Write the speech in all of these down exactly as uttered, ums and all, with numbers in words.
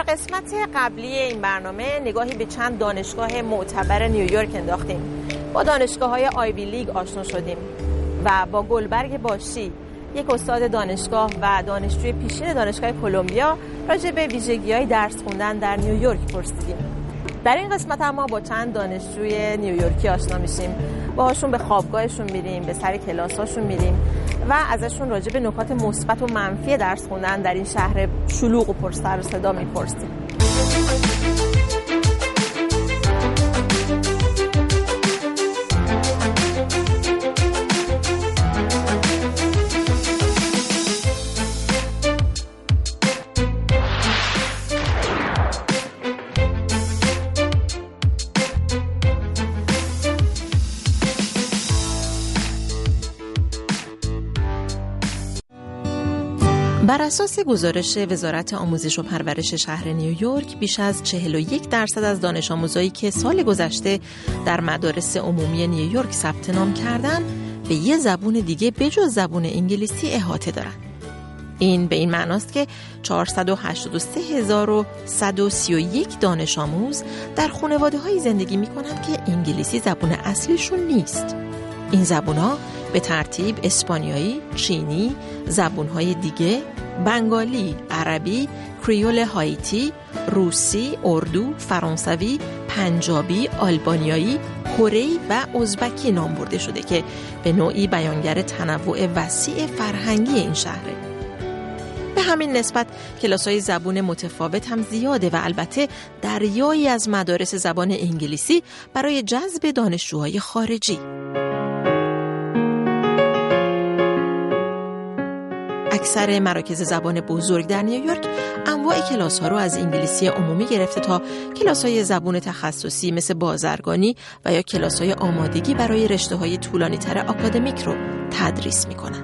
قسمت قبلی این برنامه نگاهی به چند دانشگاه معتبر نیویورک انداختیم. با دانشگاه‌های آیوی لیگ آشنا شدیم و با گلبرگ باشی، یک استاد دانشگاه و دانشجوی پیشین دانشگاه کلمبیا، راجع به ویژگی‌های درس خوندن در نیویورک پرسیدیم. در این قسمت هم ما با چند دانشجوی نیویورکی آشنا میشیم. باهاشون به خوابگاهشون میریم، به سر کلاساشون میریم و ازشون راجع به نکات مثبت و منفی درس خوندن در این شهر شلوغ و پر سر و صدا میپرسیم. بر اساس گزارش وزارت آموزش و پرورش شهر نیویورک، بیش از چهل و یک درصد از دانش آموزایی که سال گذشته در مدارس عمومی نیویورک ثبت نام کردن به یه زبون دیگه بجز زبون انگلیسی احاطه دارن. این به این معناست که چهارصد و هشتاد و سه هزار و صد و سی و یک دانش آموز در خانواده‌های زندگی می‌کنند که انگلیسی زبون اصلیشون نیست. این زبون‌ها به ترتیب اسپانیایی، چینی، زبون‌های دیگه، بنگالی، عربی، کریول هایتی، روسی، اردو، فرانسوی، پنجابی، آلبانیایی، کره‌ای و ازبکی نام برده شده که به نوعی بیانگر تنوع وسیع فرهنگی این شهره. به همین نسبت کلاس‌های زبون متفاوت هم زیاده و البته دریایی از مدارس زبان انگلیسی برای جذب دانشجوهای خارجی. اکثر مراکز زبان بزرگ در نیویورک انواع کلاس‌ها رو از انگلیسی عمومی گرفته تا کلاس‌های زبان تخصصی مثل بازرگانی و یا کلاس‌های آمادگی برای رشته‌های طولانی‌تر آکادمیک رو تدریس می‌کنن.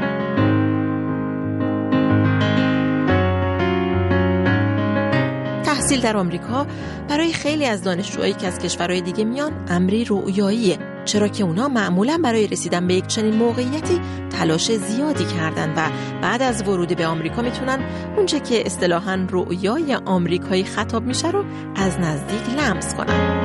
تحصیل در آمریکا برای خیلی از دانشجوهایی که از کشورهای دیگه میان امری رویاییه، چرا که اونا معمولاً برای رسیدن به یک چنین موقعیتی تلاش زیادی کردن و بعد از ورود به آمریکا میتونن اونچه که اصطلاحاً رویای آمریکایی خطاب میشه رو از نزدیک لمس کنن.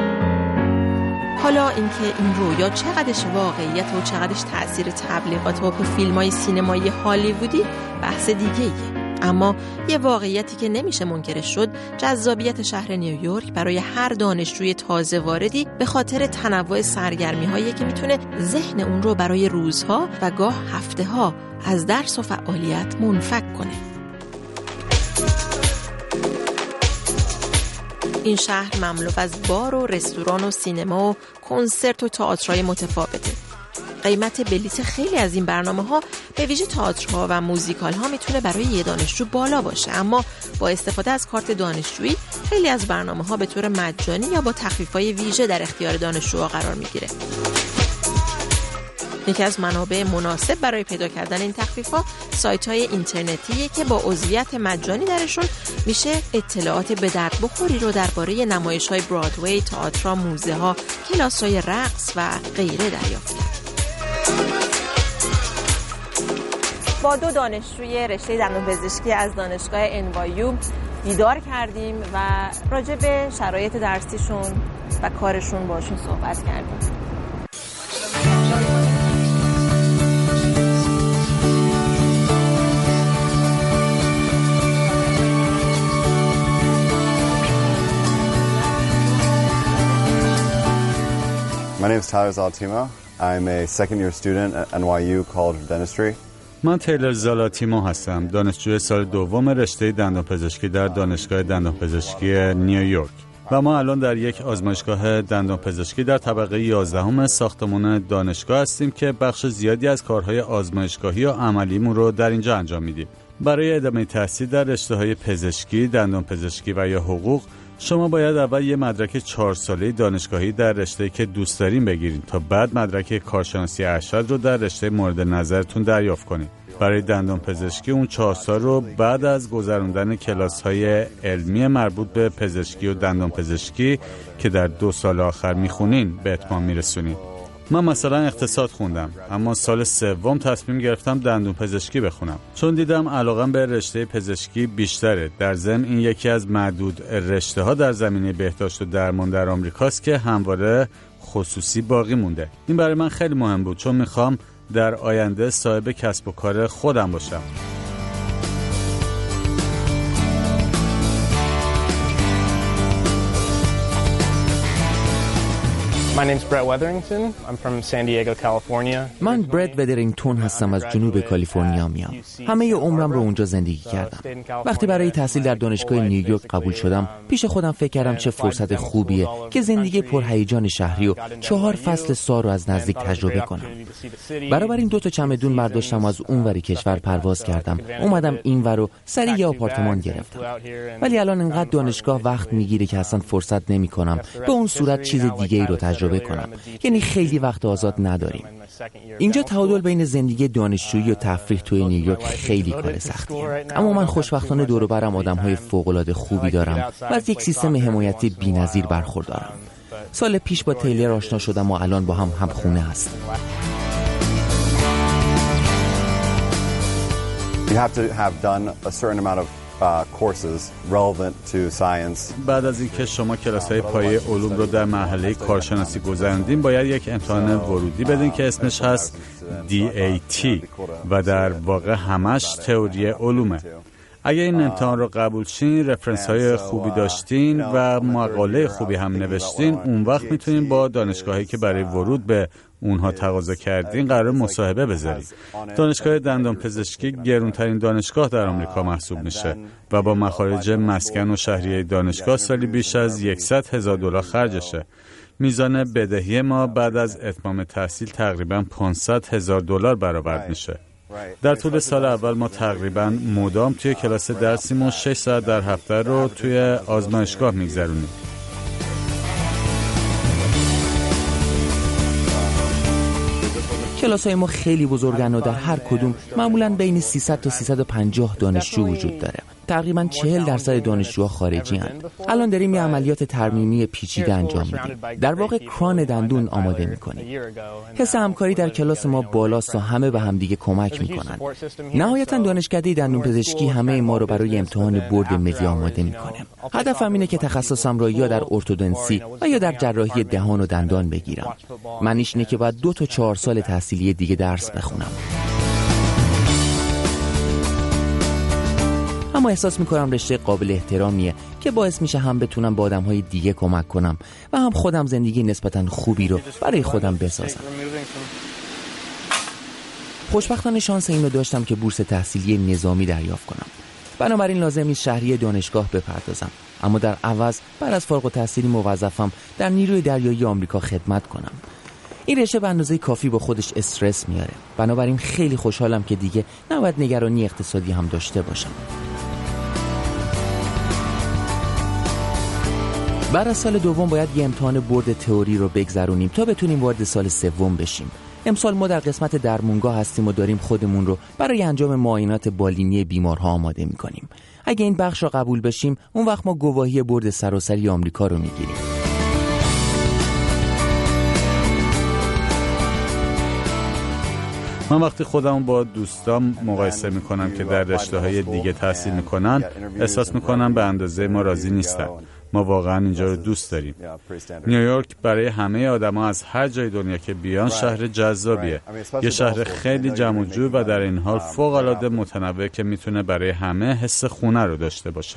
حالا اینکه این رویا چقدرش واقعیت و چقدرش تأثیر تبلیغات و فیلم‌های سینمایی هالیوودی بحث دیگه‌ایه. اما یه واقعیتی که نمیشه منکرش شد، جذابیت شهر نیویورک برای هر دانشجوی تازه واردی به خاطر تنوع سرگرمی‌هایی که میتونه ذهن اون رو برای روزها و گاه هفته‌ها از درس و فعالیت منفک کنه. این شهر مملو از بار و رستوران و سینما و کنسرت و تئاترهای متفاوته. قیمت بلیت خیلی از این برنامه‌ها به ویژه تئاترها و موزیکال‌ها میتونه برای یه دانشجو بالا باشه، اما با استفاده از کارت دانشجویی خیلی از برنامه‌ها به طور مجانی یا با تخفیف‌های ویژه در اختیار دانشجوها قرار میگیره. یکی از منابع مناسب برای پیدا کردن این تخفیف‌ها سایت‌های اینترنتیه که با عضویت مجانی درشون میشه اطلاعات به درد بخوری رو درباره نمایش‌های برادوی، تئاتر، موزه‌ها، کلاس‌های رقص و غیره دریافت کرد. با دو دانشجوی رشته دندانپزشکی از دانشگاه ان وای یو دیدار کردیم و راجع به شرایط درسیشون و کارشون باشون صحبت کردیم. My name is Tyler Zalatima. I'm a second year student at ان وای یو College of Dentistry. من تیلر زالاتیمو هستم، دانشجوی سال دوم رشته دندانپزشکی در دانشگاه دندانپزشکی نیویورک و ما الان در یک آزمایشگاه دندانپزشکی در طبقه یازدهم ساختمان دانشگاه هستیم که بخش زیادی از کارهای آزمایشگاهی و عملیمون رو در اینجا انجام میدیم. برای ادامه تحصیل در رشته‌های پزشکی، دندانپزشکی و یا حقوق شما باید اول یه مدرک چهار ساله دانشگاهی در رشته‌ای که دوست دارین بگیرید تا بعد مدرک کارشناسی ارشد رو در رشته مورد نظرتون دریافت کنید. برای دندانپزشکی اون چهار سال رو بعد از گذراندن کلاس‌های علمی مربوط به پزشکی و دندانپزشکی که در دو سال آخر میخونین به اتمام میرسونید. من مثلا اقتصاد خوندم، اما سال سوم تصمیم گرفتم دندون پزشکی بخونم، چون دیدم علاقم به رشته پزشکی بیشتره. در ضمن این یکی از معدود رشته ها در زمینه بهداشت و درمان در آمریکاست که همواره خصوصی باقی مونده. این برای من خیلی مهم بود، چون میخوام در آینده صاحب کسب و کار خودم باشم. My name's Brett Wetherington. I'm from San Diego, California. من برت ودرینگتون هستم، از جنوب کالیفرنیا میام. همه عمرم رو اونجا زندگی کردم. وقتی برای تحصیل در دانشگاه نیویورک قبول شدم، پیش خودم فکر کردم چه فرصت خوبیه که زندگی پرهیجان شهری و چهار فصل سار رو از نزدیک تجربه کنم. برابر این دو تا چمدون برداشتم، از اونوری کشور پرواز کردم، اومدم اینور و سریع یه آپارتمان گرفتم. ولی الان انقدر دانشگاه وقت میگیره که اصلا فرصت نمی‌کنم به اون صورت چیز دیگه‌ای رو تجربه کنم. یعنی خیلی وقت آزاد نداریم. اینجا تعادل بین زندگی دانشجویی و تفریح توی نیویورک خیلی کار سختیه. اما من خوشبختانه دور و برم آدم‌های فوق‌العاده خوبی دارم و از یک سیستم حمایتی بی‌نظیر برخوردارم. سال پیش با تیلر آشنا شدم و الان با هم همخونه هستیم. You have to have done a certain amount of Uh, courses relevant to science. بعد از اینکه شما کلاس‌های پایه علوم رو در مرحله کارشناسی گذروندین، باید یک امتحان ورودی بدین که اسمش هست دی ای تی و در واقع همش تئوری علومه. اگه این امتحان رو قبول شین، رفرنس های خوبی داشتین و مقاله خوبی هم نوشتین، اون وقت میتونین با دانشگاهی که برای ورود به اونها تقاضا کردین قرار مصاحبه بذارید. دانشگاه دندان پزشکی گرونترین دانشگاه در آمریکا محسوب میشه و با مخارج مسکن و شهریه دانشگاه سالی بیش از صد هزار دلار خرجشه. میزان بدهی ما بعد از اتمام تحصیل تقریباً پانصد هزار دلار برآورد میشه. در طول سال اول ما تقریباً مدام توی کلاس درسیم و شش ساعت در هفته رو توی آزمایشگاه میگذرونیم. کلاس‌های ما خیلی بزرگن و در هر کدوم معمولاً بین سیصد تا سیصد و پنجاه دانشجو وجود داره. تقریباً چهل درصد دانشجوها خارجی هستند. الان داریم یه عملیات ترمیمی پیچیده انجام میدیم. در واقع کران دندون آماده میکنیم. حس همکاری در کلاس ما بالاست و همه به همدیگه کمک میکنن. نهایتاً دانشکده دندون پزشکی همه ما رو برای امتحان بورد ملی آماده میکنه. هدفم اینه که تخصصم رو یا در ارتودنسی و یا در جراحی دهان و دندان بگیرم. معنیش اینه که باید دو تا چهار سال تحصیلی دیگه درس بخونم. اما احساس میکنم رشته قابل احترامیه که باعث میشه هم بتونم با آدم‌های دیگه کمک کنم و هم خودم زندگی نسبتاً خوبی رو برای خودم بسازم. خوشبختانه شانس اینو داشتم که بورس تحصیلی نظامی دریافت کنم. بنابراین لازم نیست شهریه دانشگاه بپردازم، اما در عوض بعد از فارغ التحصیلی موظفم در نیروی دریایی آمریکا خدمت کنم. این رشته به اندازه کافی با خودش استرس میاره. بنابراین خیلی خوشحالم که دیگه نباید نگرانی اقتصادی هم داشته باشم. بعد از سال دوم باید یه امتحان بورد تئوری رو بگذرونیم تا بتونیم وارد سال سوم بشیم. امسال ما در قسمت درمونگاه هستیم و داریم خودمون رو برای انجام معاینات بالینی بیمارها آماده می‌کنیم. اگه این بخش رو قبول بشیم، اون وقت ما گواهی بورد سراسری آمریکا رو می‌گیریم. من وقتی خودم با دوستام مقایسه میکنم که در رشته‌های دیگه تحصیل میکنن، احساس میکنم به اندازه ما راضی نیستن. ما واقعا اینجا رو دوست داریم. نیویورک برای همه آدما از هر جای دنیا که بیان شهر جذابیه. یه شهر خیلی جمع و جور و در این حال فوق‌العاده متنوع که میتونه برای همه حس خونه رو داشته باشه.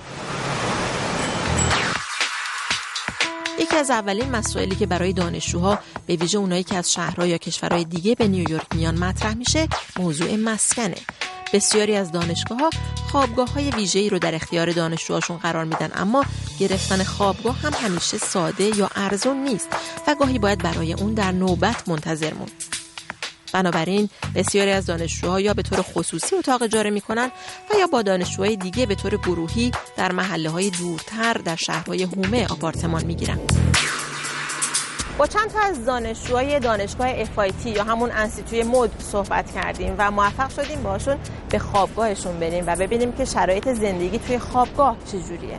یکی از اولین مسائلی که برای دانشجوها به ویژه اونایی که از شهرها یا کشورهای دیگه به نیویورک میان مطرح میشه، موضوع مسکنه. بسیاری از دانشگاه‌ها خوابگاه‌های ویژه‌ای رو در اختیار دانشجوهاشون قرار میدن، اما گرفتن خوابگاه هم همیشه ساده یا ارزون نیست و گاهی باید برای اون در نوبت منتظر موند. بنابراین بسیاری از دانشجوها یا به طور خصوصی اتاق اجاره میکنن و یا با دانشجوهای دیگه به طور گروهی در محله‌های دورتر در شهرهای حومه آپارتمان میگیرن. با چند تا از دانشجوهای دانشگاه اف آی تی یا همون انستیتوی مد صحبت کردیم و موفق شدیم باشون به خوابگاهشون بریم و ببینیم که شرایط زندگی توی خوابگاه چجوریه.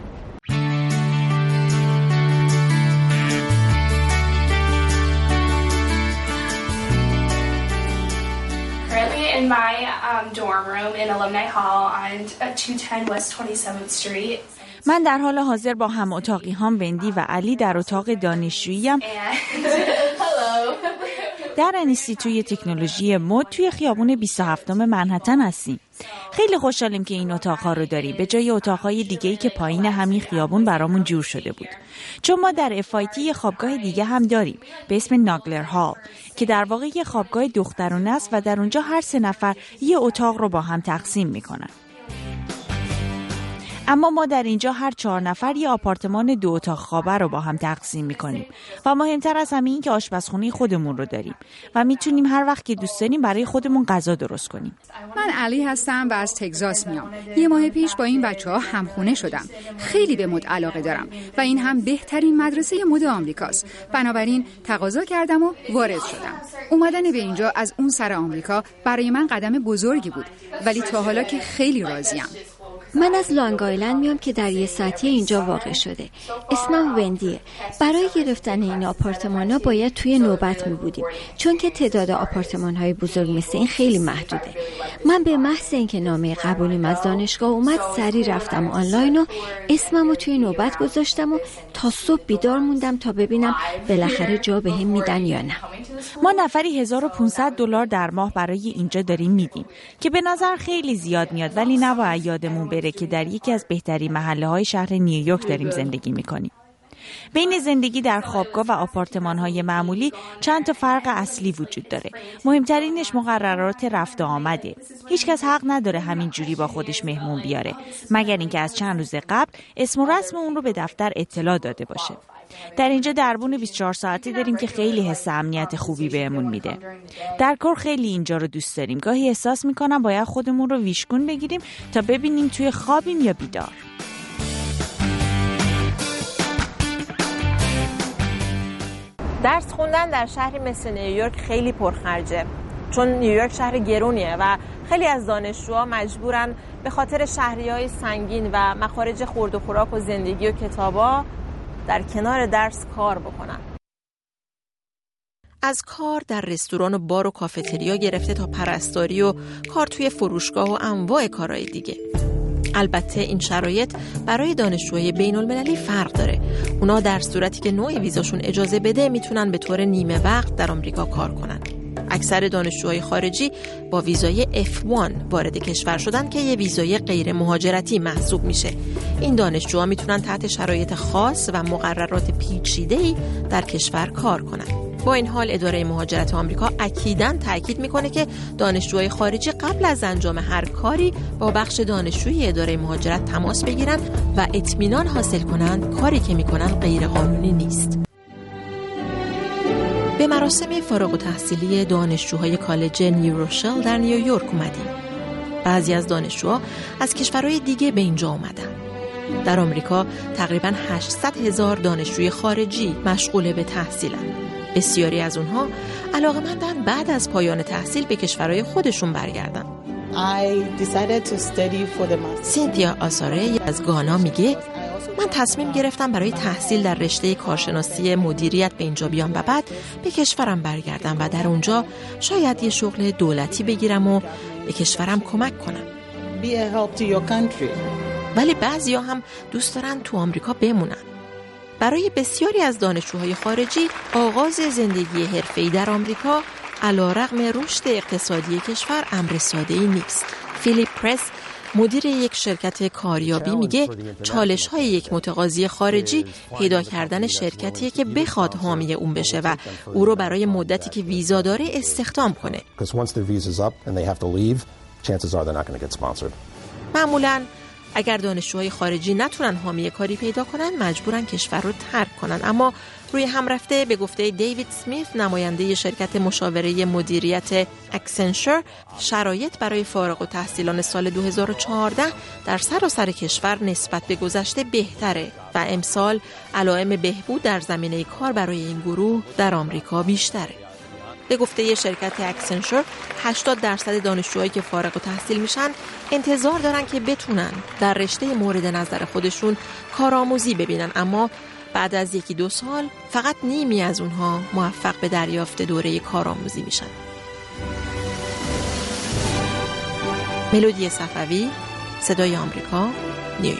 in my um, dorm room in Alumni Hall on two ten West twenty-seventh Street. من در حال حاضر با هم اتاقی هم وندی و علی در اتاق دانشجوییم در انستیتوی تکنولوژی مد توی خیابون بیست و هفتم منهتن هستیم. خیلی خوشحالیم که این اتاقها رو داریم به جای اتاقهای دیگه‌ای که پایین همین خیابون برامون جور شده بود. چون ما در اف آی تی یه خوابگاه دیگه هم داریم به اسم ناگلر هال که در واقع یه خوابگاه دخترانه است و در اونجا هر سه نفر یه اتاق رو با هم تقسیم میکنن. اما ما در اینجا هر چهار نفر یه آپارتمان دو اتاق خوابه رو با هم تقسیم میکنیم و مهمتر از همه این که آشپزخونه خودمون رو داریم و میتونیم هر وقت که دوست داریم برای خودمون غذا درست کنیم. من علی هستم و از تگزاس میام. یه ماه پیش با این بچه‌ها همخونه شدم. خیلی به مد علاقه دارم و این هم بهترین مدرسه مد آمریکاست. بنابراین تقاضا کردم و وارد شدم. اومدن به اینجا از اون سر آمریکا برای من قدم بزرگی بود ولی تا حالا که خیلی راضیم. من از لانگ آیلند میام که در یه ساعتی اینجا واقع شده. اسمم وندیه. برای گرفتن این آپارتمان‌ها باید توی نوبت می بودیم چون که تعداد آپارتمان‌های بزرگ مثل این خیلی محدوده. من به محض اینکه نامه قبولیم از دانشگاه اومد سریع رفتم آنلاین و اسممو توی نوبت گذاشتم و تا صبح بیدار موندم تا ببینم بالاخره جا بهم میدن یا نه. ما نفری هزار و پانصد دلار در ماه برای اینجا داریم میدیم که به نظر خیلی زیاد میاد ولی نباید یادمون بره که در یکی از بهترین محله‌های شهر نیویورک داریم زندگی می‌کنیم. بین زندگی در خوابگاه و آپارتمان‌های معمولی چند تا فرق اصلی وجود داره. مهمترینش مقررات رفت و آمده. هیچکس حق نداره همین جوری با خودش مهمون بیاره مگر اینکه از چند روز قبل اسم و رسم اون رو به دفتر اطلاع داده باشه. در اینجا دربون بیست و چهار ساعتی داریم که خیلی حس امنیت خوبی بهمون میده. در کور خیلی اینجا رو دوست داریم. گاهی احساس میکنم باید خودمون رو ویشگون بگیریم تا ببینیم توی خوابیم یا بیدار. درس خوندن در شهری مثل نیویورک خیلی پرخرجه چون نیویورک شهر گرونیه و خیلی از دانشجوها مجبورن به خاطر شهریه‌های سنگین و مخارج خورد و خوراک و زندگی و کتابا در کنار درس کار بکنن. از کار در رستوران و بار و کافتریا گرفته تا پرستاری و کار توی فروشگاه و انواع کارهای دیگه. البته این شرایط برای دانشجوهای بین المللی فرق داره. اونا در صورتی که نوع ویزاشون اجازه بده میتونن به طور نیمه وقت در آمریکا کار کنن. اکثر دانشجوهای خارجی با ویزای اف وان وارد کشور شدن که یه ویزای غیر مهاجرتی محسوب میشه. این دانشجوها میتونن تحت شرایط خاص و مقررات پیچیده‌ای در کشور کار کنن. با این حال اداره مهاجرت آمریکا اکیداً تاکید میکنه که دانشجوهای خارجی قبل از انجام هر کاری با بخش دانشجویی اداره مهاجرت تماس بگیرن و اطمینان حاصل کنند کاری که میکنن غیر قانونی نیست. به مراسم فارغ التحصیلی دانشجوهای کالج نیو روشل در نیویورک اومدیم. بعضی از دانشجوها از کشورهای دیگه به اینجا اومدن. در آمریکا تقریباً هشتصد هزار دانشجوی خارجی مشغول به تحصیلن. بسیاری از اونها علاقه‌مندن بعد از پایان تحصیل به کشورهای خودشون برگردن. سینتیا آساره از گانا میگه من تصمیم گرفتم برای تحصیل در رشته کارشناسی مدیریت به اینجا بیام و بعد به کشورم برگردم و در اونجا شاید یه شغل دولتی بگیرم و به کشورم کمک کنم. ولی بعضیا هم دوست دارن تو آمریکا بمونن. برای بسیاری از دانشجوهای خارجی آغاز زندگی حرفه‌ای در آمریکا علی‌رغم رشد اقتصادی کشور امر ساده‌ای نیست. فیلیپ پرس مدیر یک شرکت کاریابی میگه چالش‌های یک متقاضی خارجی پیدا کردن شرکتیه که بخواد حامی اون بشه و او رو برای مدتی که ویزا داره استخدام کنه. معمولاً اگر دانشجوهای خارجی نتونن حامی کاری پیدا کنن مجبورن کشور رو ترک کنن. اما روی هم رفته به گفته دیوید سمیت نماینده شرکت مشاوره مدیریت اکسنچر شرایط برای فارغ التحصیلان سال دو هزار و چهارده در سراسر کشور نسبت به گذشته بهتره و امسال علائم بهبود در زمینه کار برای این گروه در آمریکا بیشتره. به گفته شرکت اکسنچر هشتاد درصد دانشجوهایی که فارغ التحصیل میشن انتظار دارن که بتونن در رشته مورد نظر خودشون کارآموزی ببینن، اما بعد از یکی دو سال فقط نیمی از اونها موفق به دریافت دوره کارآموزی میشن. ملودی صفوی، صدای آمریکا، نیویورک.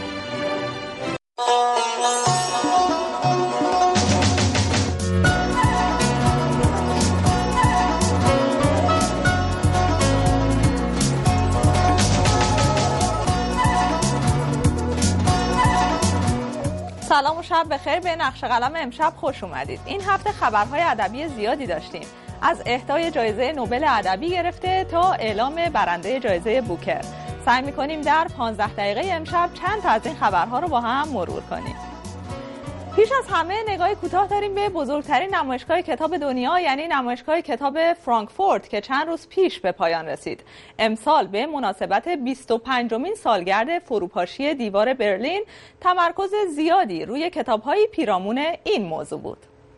سلام و شب بخیر. به نقش قلم امشب خوش اومدید. این هفته خبرهای ادبی زیادی داشتیم، از اهدای جایزه نوبل ادبی گرفته تا اعلام برنده جایزه بوکر. سعی می‌کنیم در پانزده دقیقه امشب چند تا از این خبرها رو با هم مرور کنیم. پیش از همه نگاهی کوتاه داریم به بزرگترین نمایشگاه کتاب دنیا، یعنی نمایشگاه کتاب فرانکفورت که چند روز پیش به پایان رسید. امسال به مناسبت بیست و پنجمین سالگرد فروپاشی دیوار برلین تمرکز زیادی روی کتاب‌های پیرامون این موضوع بود.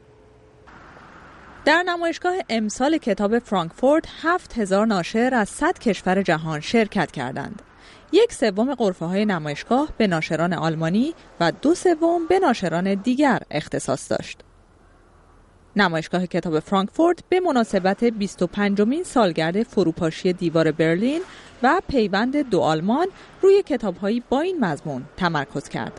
در نمایشگاه امسال کتاب فرانکفورت هفت هزار ناشر از صد کشور جهان شرکت کردند. یک سوم غرفه‌های نمایشگاه به ناشران آلمانی و دو سوم به ناشران دیگر اختصاص داشت. نمایشگاه کتاب فرانکفورت به مناسبت بیست و پنجمین سالگرد فروپاشی دیوار برلین و پیوند دو آلمان روی کتاب‌هایی با این مضمون تمرکز کرد.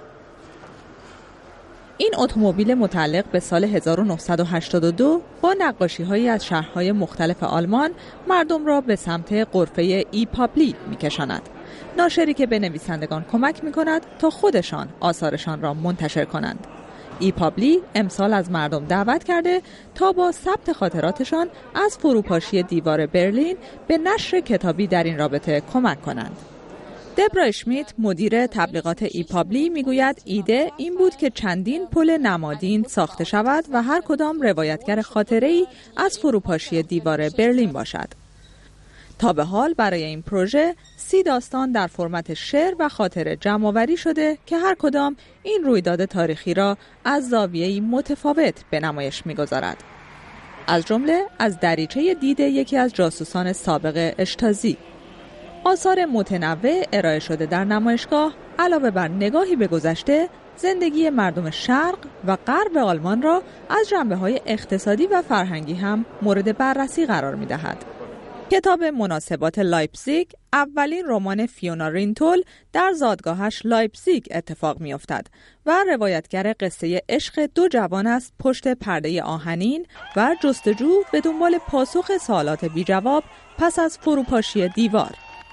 این اتومبیل متعلق به سال هزار و نهصد و هشتاد و دو با نقاشی‌هایی از شهرهای مختلف آلمان مردم را به سمت غرفه ای پابلی می‌کشاند. ناشری که به نویسندگان کمک می‌کند تا خودشان آثارشان را منتشر کنند. ای پابلی امسال از مردم دعوت کرده تا با ثبت خاطراتشان از فروپاشی دیوار برلین به نشر کتابی در این رابطه کمک کنند. دبرا اشمیت مدیر تبلیغات ای پابلی میگوید ایده این بود که چندین پل نمادین ساخته شود و هر کدام روایتگر خاطره‌ای از فروپاشی دیوار برلین باشد. تا به حال برای این پروژه سی داستان در فرمت شعر و خاطره جمع‌آوری شده که هر کدام این رویداد تاریخی را از زاویه‌ای متفاوت به نمایش می‌گذارد. از جمله از دریچه دید یکی از جاسوسان سابق اشتازی. آثار متنوع ارائه شده در نمایشگاه علاوه بر نگاهی به گذشته، زندگی مردم شرق و غرب آلمان را از جنبه‌های اقتصادی و فرهنگی هم مورد بررسی قرار می‌دهد. کتاب مناسبات لایپزیگ اولین رمان فیونا رینتول در زادگاهش لایپزیگ اتفاق می‌افتد و روایتگر قصه عشق دو جوان است پشت پرده آهنین و جستجو به دنبال پاسخ سوالات بی جواب پس از فروپاشی دیوار.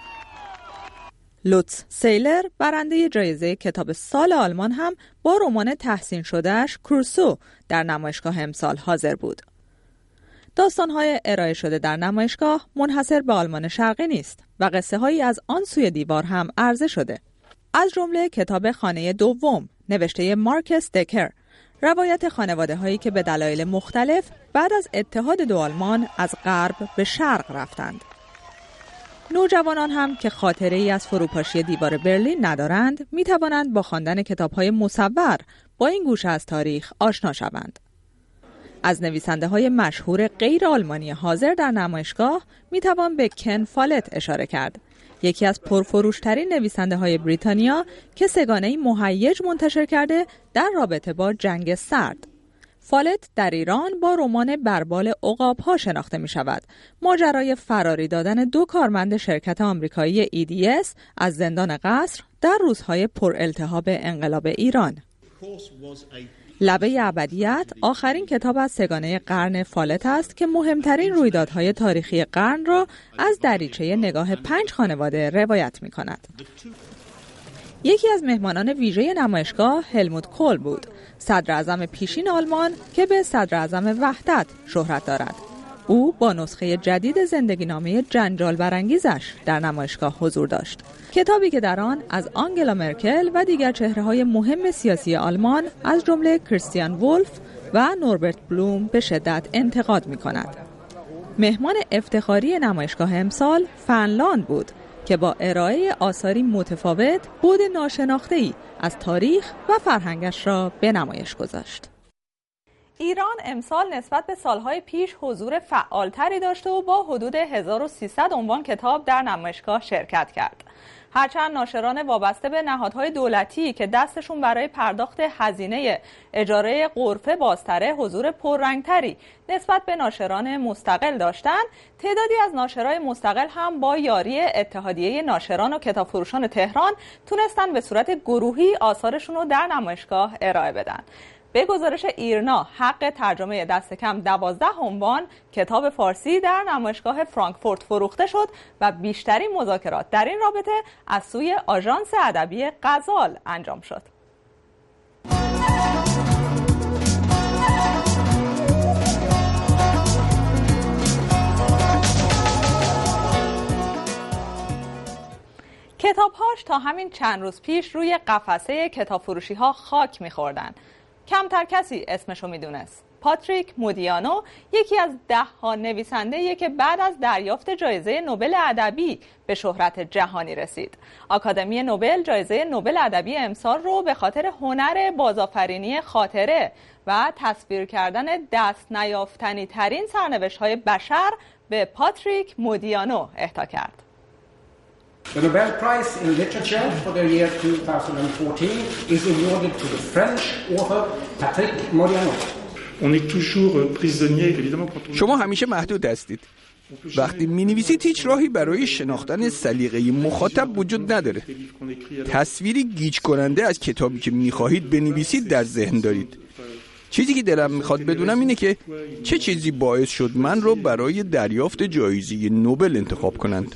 لوتس سیلر برنده جایزه کتاب سال آلمان هم با رمان تحسین شدهش کروسو در نمایشگاه امسال حاضر بود. داستان‌های ارائه شده در نمایشگاه منحصر به آلمان شرقی نیست و قصه‌هایی از آن سوی دیوار هم عرضه شده. از جمله کتاب خانه دوم نوشته مارکس دکر، روایت خانواده‌هایی که به دلایل مختلف بعد از اتحاد دو آلمان از غرب به شرق رفتند. نوجوانان هم که خاطره‌ای از فروپاشی دیوار برلین ندارند، می‌توانند با خواندن کتاب‌های مصور با این گوشه از تاریخ آشنا شوند. از نویسنده‌های مشهور غیر آلمانی حاضر در نمایشگاه می‌توان به کن فالت اشاره کرد، یکی از پرفروش‌ترین نویسنده‌های بریتانیا که سگانه‌ای مهیج منتشر کرده در رابطه با جنگ سرد. فالت در ایران با رمان بربال عقاب‌ها شناخته می‌شود، ماجرای فراری دادن دو کارمند شرکت آمریکایی ای دی اس از زندان قصر در روزهای پرالتهاب انقلاب ایران. لبه ابدیت آخرین کتاب از سگانه قرن فالت است که مهمترین رویدادهای تاریخی قرن را از دریچه نگاه پنج خانواده روایت می‌کند. یکی از مهمانان ویژه نمایشگاه هلموت کول بود، صدر اعظم پیشین آلمان که به صدر اعظم وحدت شهرت دارد. او با نسخه جدید زندگی نامه جنجال برانگیزش در نمایشگاه حضور داشت، کتابی که در آن از آنگلا مرکل و دیگر چهره‌های مهم سیاسی آلمان از جمله کریستیان وولف و نوربرت بلوم به شدت انتقاد می‌کند. مهمان افتخاری نمایشگاه امسال فنلاند بود که با ارائه آثاری متفاوت بود ناشناخته‌ای از تاریخ و فرهنگش را به نمایش گذاشت. ایران امسال نسبت به سالهای پیش حضور فعالتری داشته و با حدود هزار و سیصد عنوان کتاب در نمایشگاه شرکت کرد. هرچند ناشران وابسته به نهادهای دولتی که دستشون برای پرداخت هزینه اجاره غرفه بازتره حضور پررنگتری نسبت به ناشران مستقل داشتند، تعدادی از ناشرای مستقل هم با یاری اتحادیه ناشران و کتابفروشان تهران تونستن به صورت گروهی آثارشون رو در نمایشگاه ارائه بدن. به گزارش ایرنا، حق ترجمه دست کم دوازده عنوان کتاب فارسی در نمایشگاه فرانکفورت فروخته شد و بیشترین مذاکرات در این رابطه از سوی آژانس ادبی غزال انجام شد. کتاب‌هاش تا همین چند روز پیش روی قفسه کتابفروشی‌ها خاک می‌خوردن. کمتر کسی اسمشو میدونست. پاتریک مودیانو یکی از ده ها نویسنده‌ایه که بعد از دریافت جایزه نوبل ادبی به شهرت جهانی رسید. آکادمی نوبل جایزه نوبل ادبی امسال رو به خاطر هنر بازآفرینی خاطره و تصویر کردن دست نیافتنی ترین سرنوشت‌های بشر به پاتریک مودیانو اهدا کرد. The Nobel Prize in Literature for the year twenty fourteen is awarded to the French author Patrick Modiano. On est toujours prisonnier évidemment quand on شما همیشه محدود هستید. وقتی می‌نویسید هیچ راهی برای شناختن سلیقه مخاطب وجود نداره. تصویری گیج کننده از کتابی که می‌خواهید بنویسید در ذهن دارید. چیزی که دلم می‌خواد بدونم اینه که چه چیزی باعث شد من رو برای دریافت جایزه نوبل انتخاب کنند.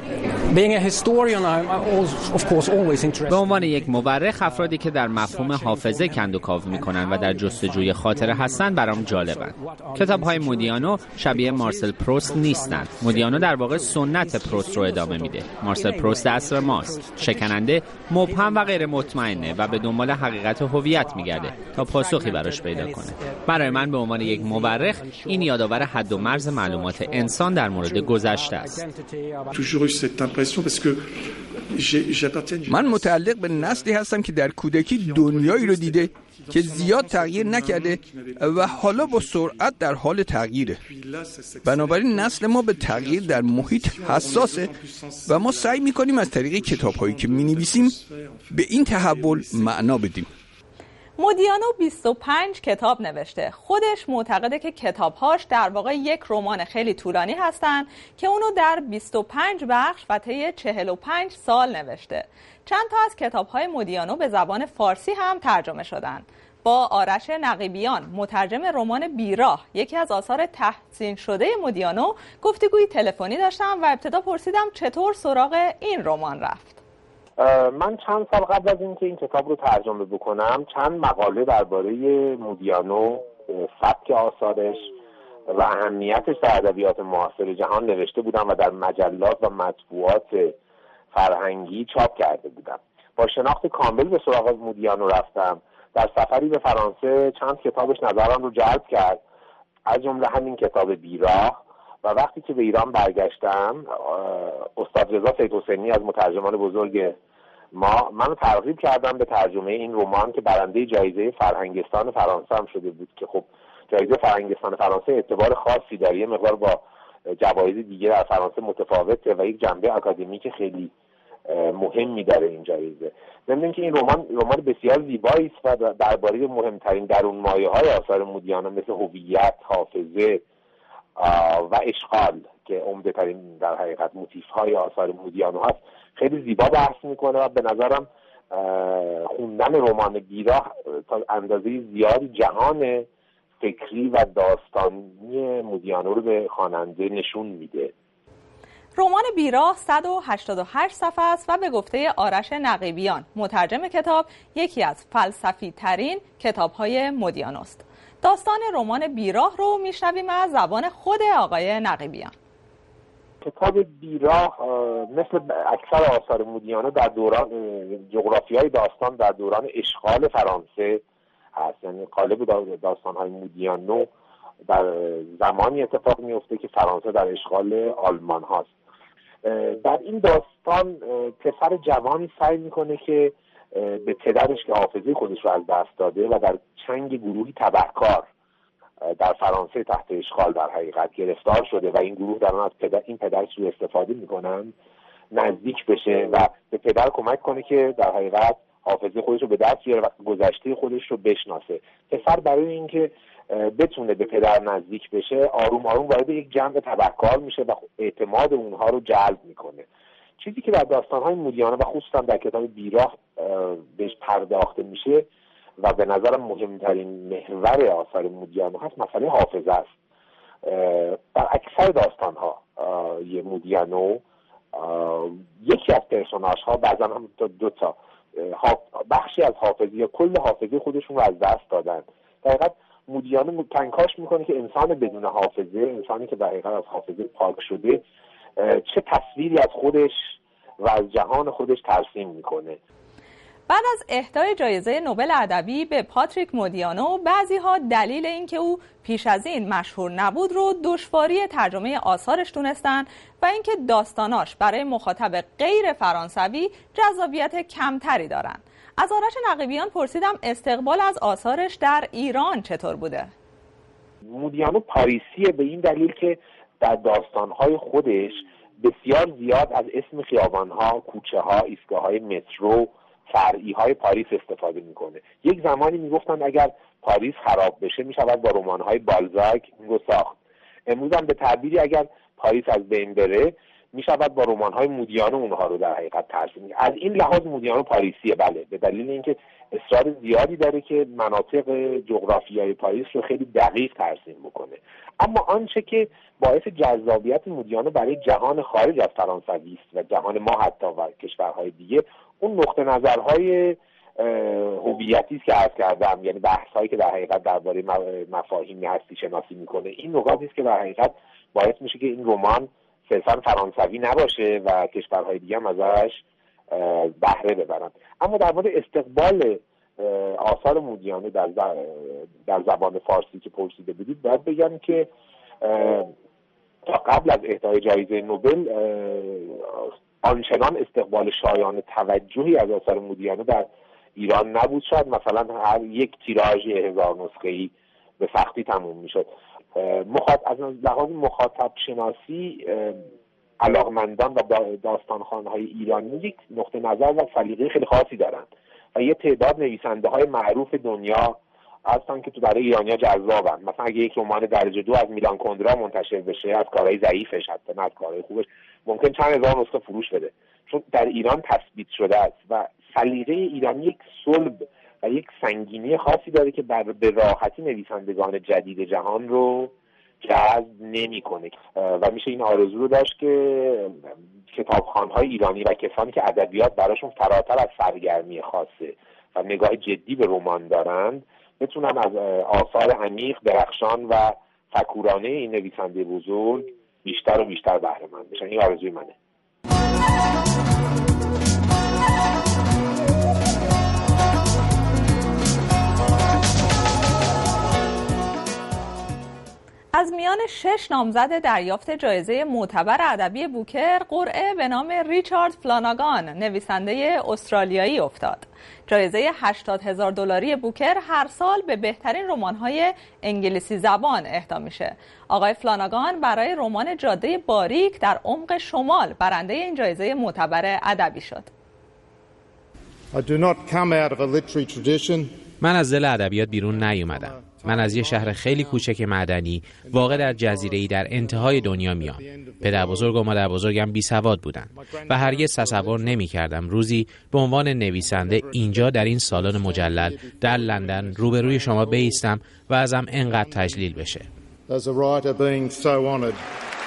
به عنوان یک مورخ، افرادی که در مفهوم حافظه کندوکاو میکنن و در جستجوی خاطره هستن برام جالبن. کتاب‌های مودیانو شبیه مارسل پروست نیستند. مودیانو در واقع سنت پروست رو ادامه میده. مارسل پروست عصر ماست، شکننده، مبهم و غیر مطمئنه و به دنبال حقیقت و هویت میگرده تا پاسخی براش پیدا کنه. برای من به عنوان یک مورخ این یادآور حد و مرز معلومات انسان در مورد گذشته است. من متعلق به نسلی هستم که در کودکی دنیایی رو دیده که زیاد تغییر نکرده و حالا با سرعت در حال تغییره. بنابراین نسل ما به تغییر در محیط حساسه و ما سعی می‌کنیم از طریق کتاب‌هایی که می‌نویسیم به این تحول معنا بدیم. مودیانو بیست و پنج کتاب نوشته. خودش معتقده که کتابهاش در واقع یک رمان خیلی طولانی هستن که اونو در بیست و پنج بخش و طی چهل و پنج سال نوشته. چند تا از کتابهای مودیانو به زبان فارسی هم ترجمه شدن. با آرش نقیبیان، مترجم رمان بیراه، یکی از آثار تحسین شده مودیانو، گفتگوی تلفنی داشتم و ابتدا پرسیدم چطور سراغ این رمان رفت. من چند سال قبل از اینکه این کتاب رو ترجمه بکنم چند مقاله درباره مودیانو، سبک آثارش و اهمیتش در ادبیات معاصر جهان نوشته بودم و در مجلات و مطبوعات فرهنگی چاپ کرده بودم. با شناخت کامل به سراغ مودیانو رفتم. در سفری به فرانسه چند کتابش نظرم رو جلب کرد، از جمله همین کتاب بیراه. و وقتی که به ایران برگشتم، استاد رضا سیدحسینی از مترجمان بزرگ ما منو ترغیب کردم به ترجمه این رمان که برنده جایزه فرهنگستان فرانسه هم شده بود که خب جایزه فرهنگستان فرانسه اعتبار خاصی داره، یه مقدار با جوایز دیگه در فرانسه متفاوته و یک جنبه آکادمیک خیلی مهمی داره این جایزه. ضمن اینکه این رمان رمان بسیار زیبایی است و درباره مهمترین درون مایه‌های آثار مودیانو مثل هویت، حافظه و اشغال که عمده ترین در حقیقت موتیف های آثار مودیانو هست خیلی زیبا بحث میکنه و به نظرم خوندن رمان بیراه تا اندازه زیادی جهان فکری و داستانی مودیانو رو به خواننده نشون میده. رمان بیراه صد و هشتاد و هشت صفحه است و به گفته آرش نقیبیان، مترجم کتاب، یکی از فلسفی ترین کتاب های مودیانو است. داستان رمان بیراه رو میشنویم از زبان خود آقای نقیبیان. کتاب بیراه مثل اکثر آثار مودیانو در دوران جغرافیای داستان در دوران اشغال فرانسه هست. یعنی قالب داستان‌های مودیانو در زمانی اتفاق میفته که فرانسه در اشغال آلمان هاست. در این داستان پسر جوانی سعی میکنه که به پدرش که حافظه خودش رو از دست داده و در چنگ گروهی تبهکار در فرانسه تحت اشغال در حقیقت گرفتار شده و این گروه در اون از پدر این پدرش رو استفاده میکنن، نزدیک بشه و به پدر کمک کنه که در حقیقت حافظه خودش رو به دست بیاره و گذشته خودش رو بشناسه. پسر برای اینکه بتونه به پدر نزدیک بشه آروم آروم وارد یک جمع تبهکار میشه و اعتماد اونها رو جلب میکنه. چیزی که در داستان‌های موریانه و خصوصا در کتاب بیراه بهش پرداخته میشه و به نظرم مهمترین محور آثار موریانه هست مسئله حافظه است. در اکثر داستان‌ها یه موریانه یکی از پرسوناژها بعضا هم دو تا بخشی از حافظه یا کل حافظه خودشون رو از دست دادن. در حقیقت موریانه کنکاش میکنه که انسان بدون حافظه، انسانی که در حقیقت از حافظه پاک شده، چه تصویری از خودش و از جهان خودش ترسیم میکنه. بعد از اهدای جایزه نوبل ادبی به پاتریک مودیانو، بعضی‌ها دلیل اینکه او پیش از این مشهور نبود رو دشواری ترجمه آثارش دونستن و اینکه داستاناش برای مخاطب غیر فرانسوی جذابیت کمتری دارن. از آرش نقیبیان پرسیدم استقبال از آثارش در ایران چطور بوده؟ مودیانو پاریسیه به این دلیل که در داستان‌های خودش بسیار زیاد از اسم خیابان‌ها، کوچه‌ها، ایستگاه‌های مترو، فرعی‌های پاریس استفاده میکنه. یک زمانی میگفتن اگر پاریس خراب بشه میشود با رمان‌های بالزاک رو ساخت. امروز هم به تعبیری اگر پاریس از بین بره میشود با رمان‌های مودیانو اونها رو در حقیقت ترسیم. از این لحاظ مودیانو پاریسیه، بله، به دلیل اینکه اصرار زیادی داره که مناطق جغرافیایی پاریس رو خیلی دقیق ترسیم بکنه. اما آنچه که باعث جذابیت مودیانو برای جهان خارج از فرانسوی است و جهان ما حتی و کشورهای دیگه، اون نقطه نظرهای هویتی است که عرض کردم، یعنی بحث‌هایی که در حقیقت درباره مفاهیم هستی شناسی میکنه. این نکاتی است که در حقیقت باعث میشه که این رمان صرفاً فرانسوی نباشه و کشورهای دیگه هم ازش بهره ببرن. اما در مورد استقبال آثار مودیانو در در زبان فارسی که پرسیده بودید، باید بگم که تا قبل از اهدای جایزه نوبل آنچنان استقبال شایان توجهی از آثار مودیانو در ایران نبود. شاید مثلا هر یک تیراژ هزار نسخه‌ای به سختی تموم میشد. مخاطب از لحاظ مخاطب شناسی علاقمندان و داستانخوان‌های ایرانی یک نقطه نظر و سلیقه خیلی خاصی دارند و یه تعداد نویسنده های معروف دنیا هستن که تو برای ایرانی‌ها جذابن. مثلا اگه یک رمان درجه دو از میلان کندرا منتشر بشه، از کارهای ضعیفش حتی نه از کارهای خوبش، ممکن چند هزار نسخه فروش بده، چون در ایران تثبیت شده است و سلیقه ایرانی یک صلب و یک سنگینی خاصی داره که بر به راحتی نویسندگان جدید جهان رو جذب نمی‌کنه و میشه این آرزو رو داشت که کتابخوان‌های ایرانی و کسانی که ادبیات براشون فراتر از سرگرمی خاصه و نگاه جدی به رمان دارند بتونن از آثار عمیق، درخشان و فکورانه این نویسنده بزرگ بیشتر و بیشتر بهره مند بشن. این آرزوی منه. از میان شش نامزد دریافت جایزه معتبر ادبی بوکر، قرعه به نام ریچارد فلاناگان، نویسنده استرالیایی افتاد. جایزه هشتاد هزار دلاری بوکر هر سال به بهترین رمان‌های انگلیسی زبان اهدا میشه. آقای فلاناگان برای رمان جاده باریک در عمق شمال برنده این جایزه معتبر ادبی شد. I do not come out of a literary tradition. من از دل ادبیات بیرون نیومدم. من از یه شهر خیلی کوچک معدنی واقع در جزیره‌ای در انتهای دنیا میام. پدر بزرگ و مادر بزرگم بی سواد بودن و هرگز تصور نمی کردم روزی به عنوان نویسنده اینجا در این سالن مجلل در لندن روبروی شما بایستم و ازم انقدر تجلیل بشه. As a writer being so honored.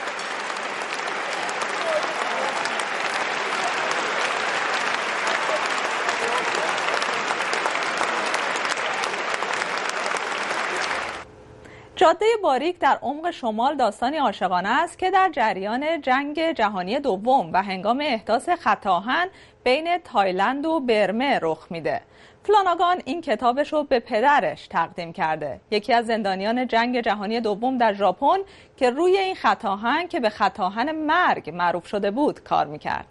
جاده باریک در عمق شمال داستانی عاشقانه است که در جریان جنگ جهانی دوم و هنگام احداث خط آهن بین تایلند و برمه رخ میده. فلاناگان این کتابش رو به پدرش تقدیم کرده، یکی از زندانیان جنگ جهانی دوم در ژاپن که روی این خط آهن که به خط آهن مرگ معروف شده بود کار میکرد.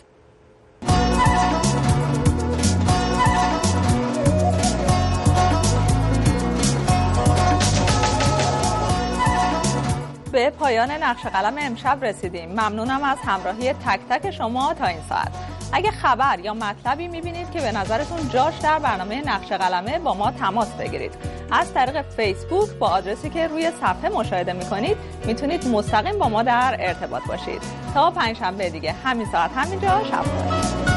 به به پایان نقش قلم امشب رسیدیم. ممنونم از همراهی تک تک شما تا این ساعت. اگه خبر یا مطلبی میبینید که به نظرتون جاش در برنامه نقش قلمه، با ما تماس بگیرید. از طریق فیسبوک با آدرسی که روی صفحه مشاهده میکنید میتونید مستقیم با ما در ارتباط باشید. تا پنجشنبه دیگه همین ساعت همینجا شب بخیر.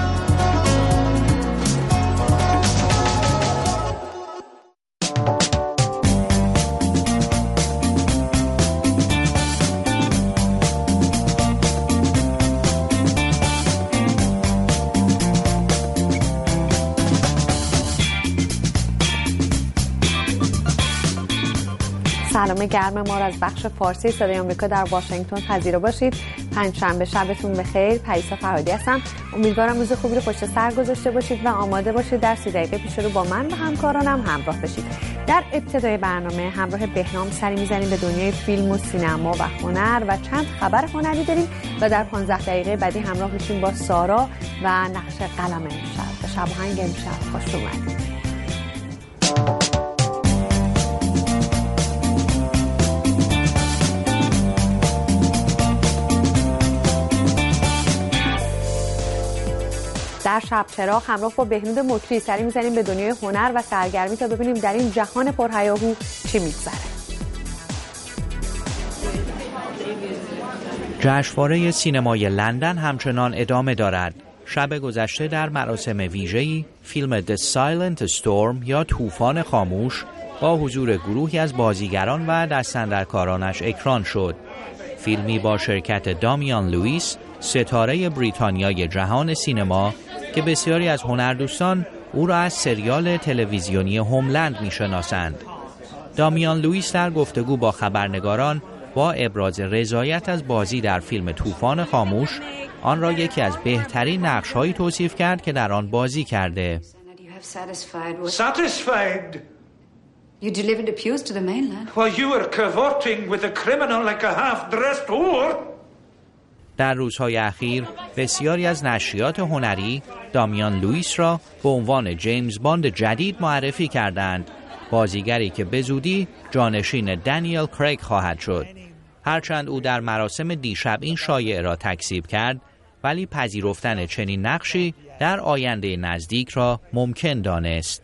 سلام گرم ما را از بخش فارسی صدای آمریکا در واشنگتن پذیرا باشید. پنجشنبه شبتون بخیر. پریسا فرهادی هستم. امیدوارم روز خوبی رو پشت سر گذاشته باشید و آماده باشید در سی دقیقه پیش رو با من و همکارانم همراه بشید. در ابتدای برنامه همراه بهنام سری میزنیم به دنیای فیلم و سینما و هنر و چند خبر هنری داریم و در پانزده دقیقه بعدی همراه میشیم با سارا و نقش قلم امشب. به شب آهنگ امشب خوش اومدید. در شب چراغ همراه با بهنود مکری سری میزنیم به دنیای هنر و سرگرمی تا ببینیم در این جهان پرهیاهو چی میگذره. جشنواره سینمای لندن همچنان ادامه دارد. شب گذشته در مراسم ویژه‌ای فیلم The Silent Storm یا طوفان خاموش با حضور گروهی از بازیگران و دستاندرکارانش اکران شد. فیلمی با شرکت دامیان لوئیس، ستاره بریتانیای جهان سینما که بسیاری از هنردوستان او را از سریال تلویزیونی هوملند می‌شناسند. دامیان لوئیس در گفتگو با خبرنگاران با ابراز رضایت از بازی در فیلم طوفان خاموش آن را یکی از بهترین نقش‌هایی توصیف کرد که در آن بازی کرده. Satisfied. You delivered the pews to the mainland. While you were cavorting with a criminal like a half-dressed whore. در روزهای اخیر بسیاری از نشریات هنری دامیان لوئیس را به عنوان جیمز باند جدید معرفی کردند، بازیگری که به زودی جانشین دنیل کریگ خواهد شد. هرچند او در مراسم دیشب این شایعه را تکذیب کرد، ولی پذیرفتن چنین نقشی در آینده نزدیک را ممکن دانست.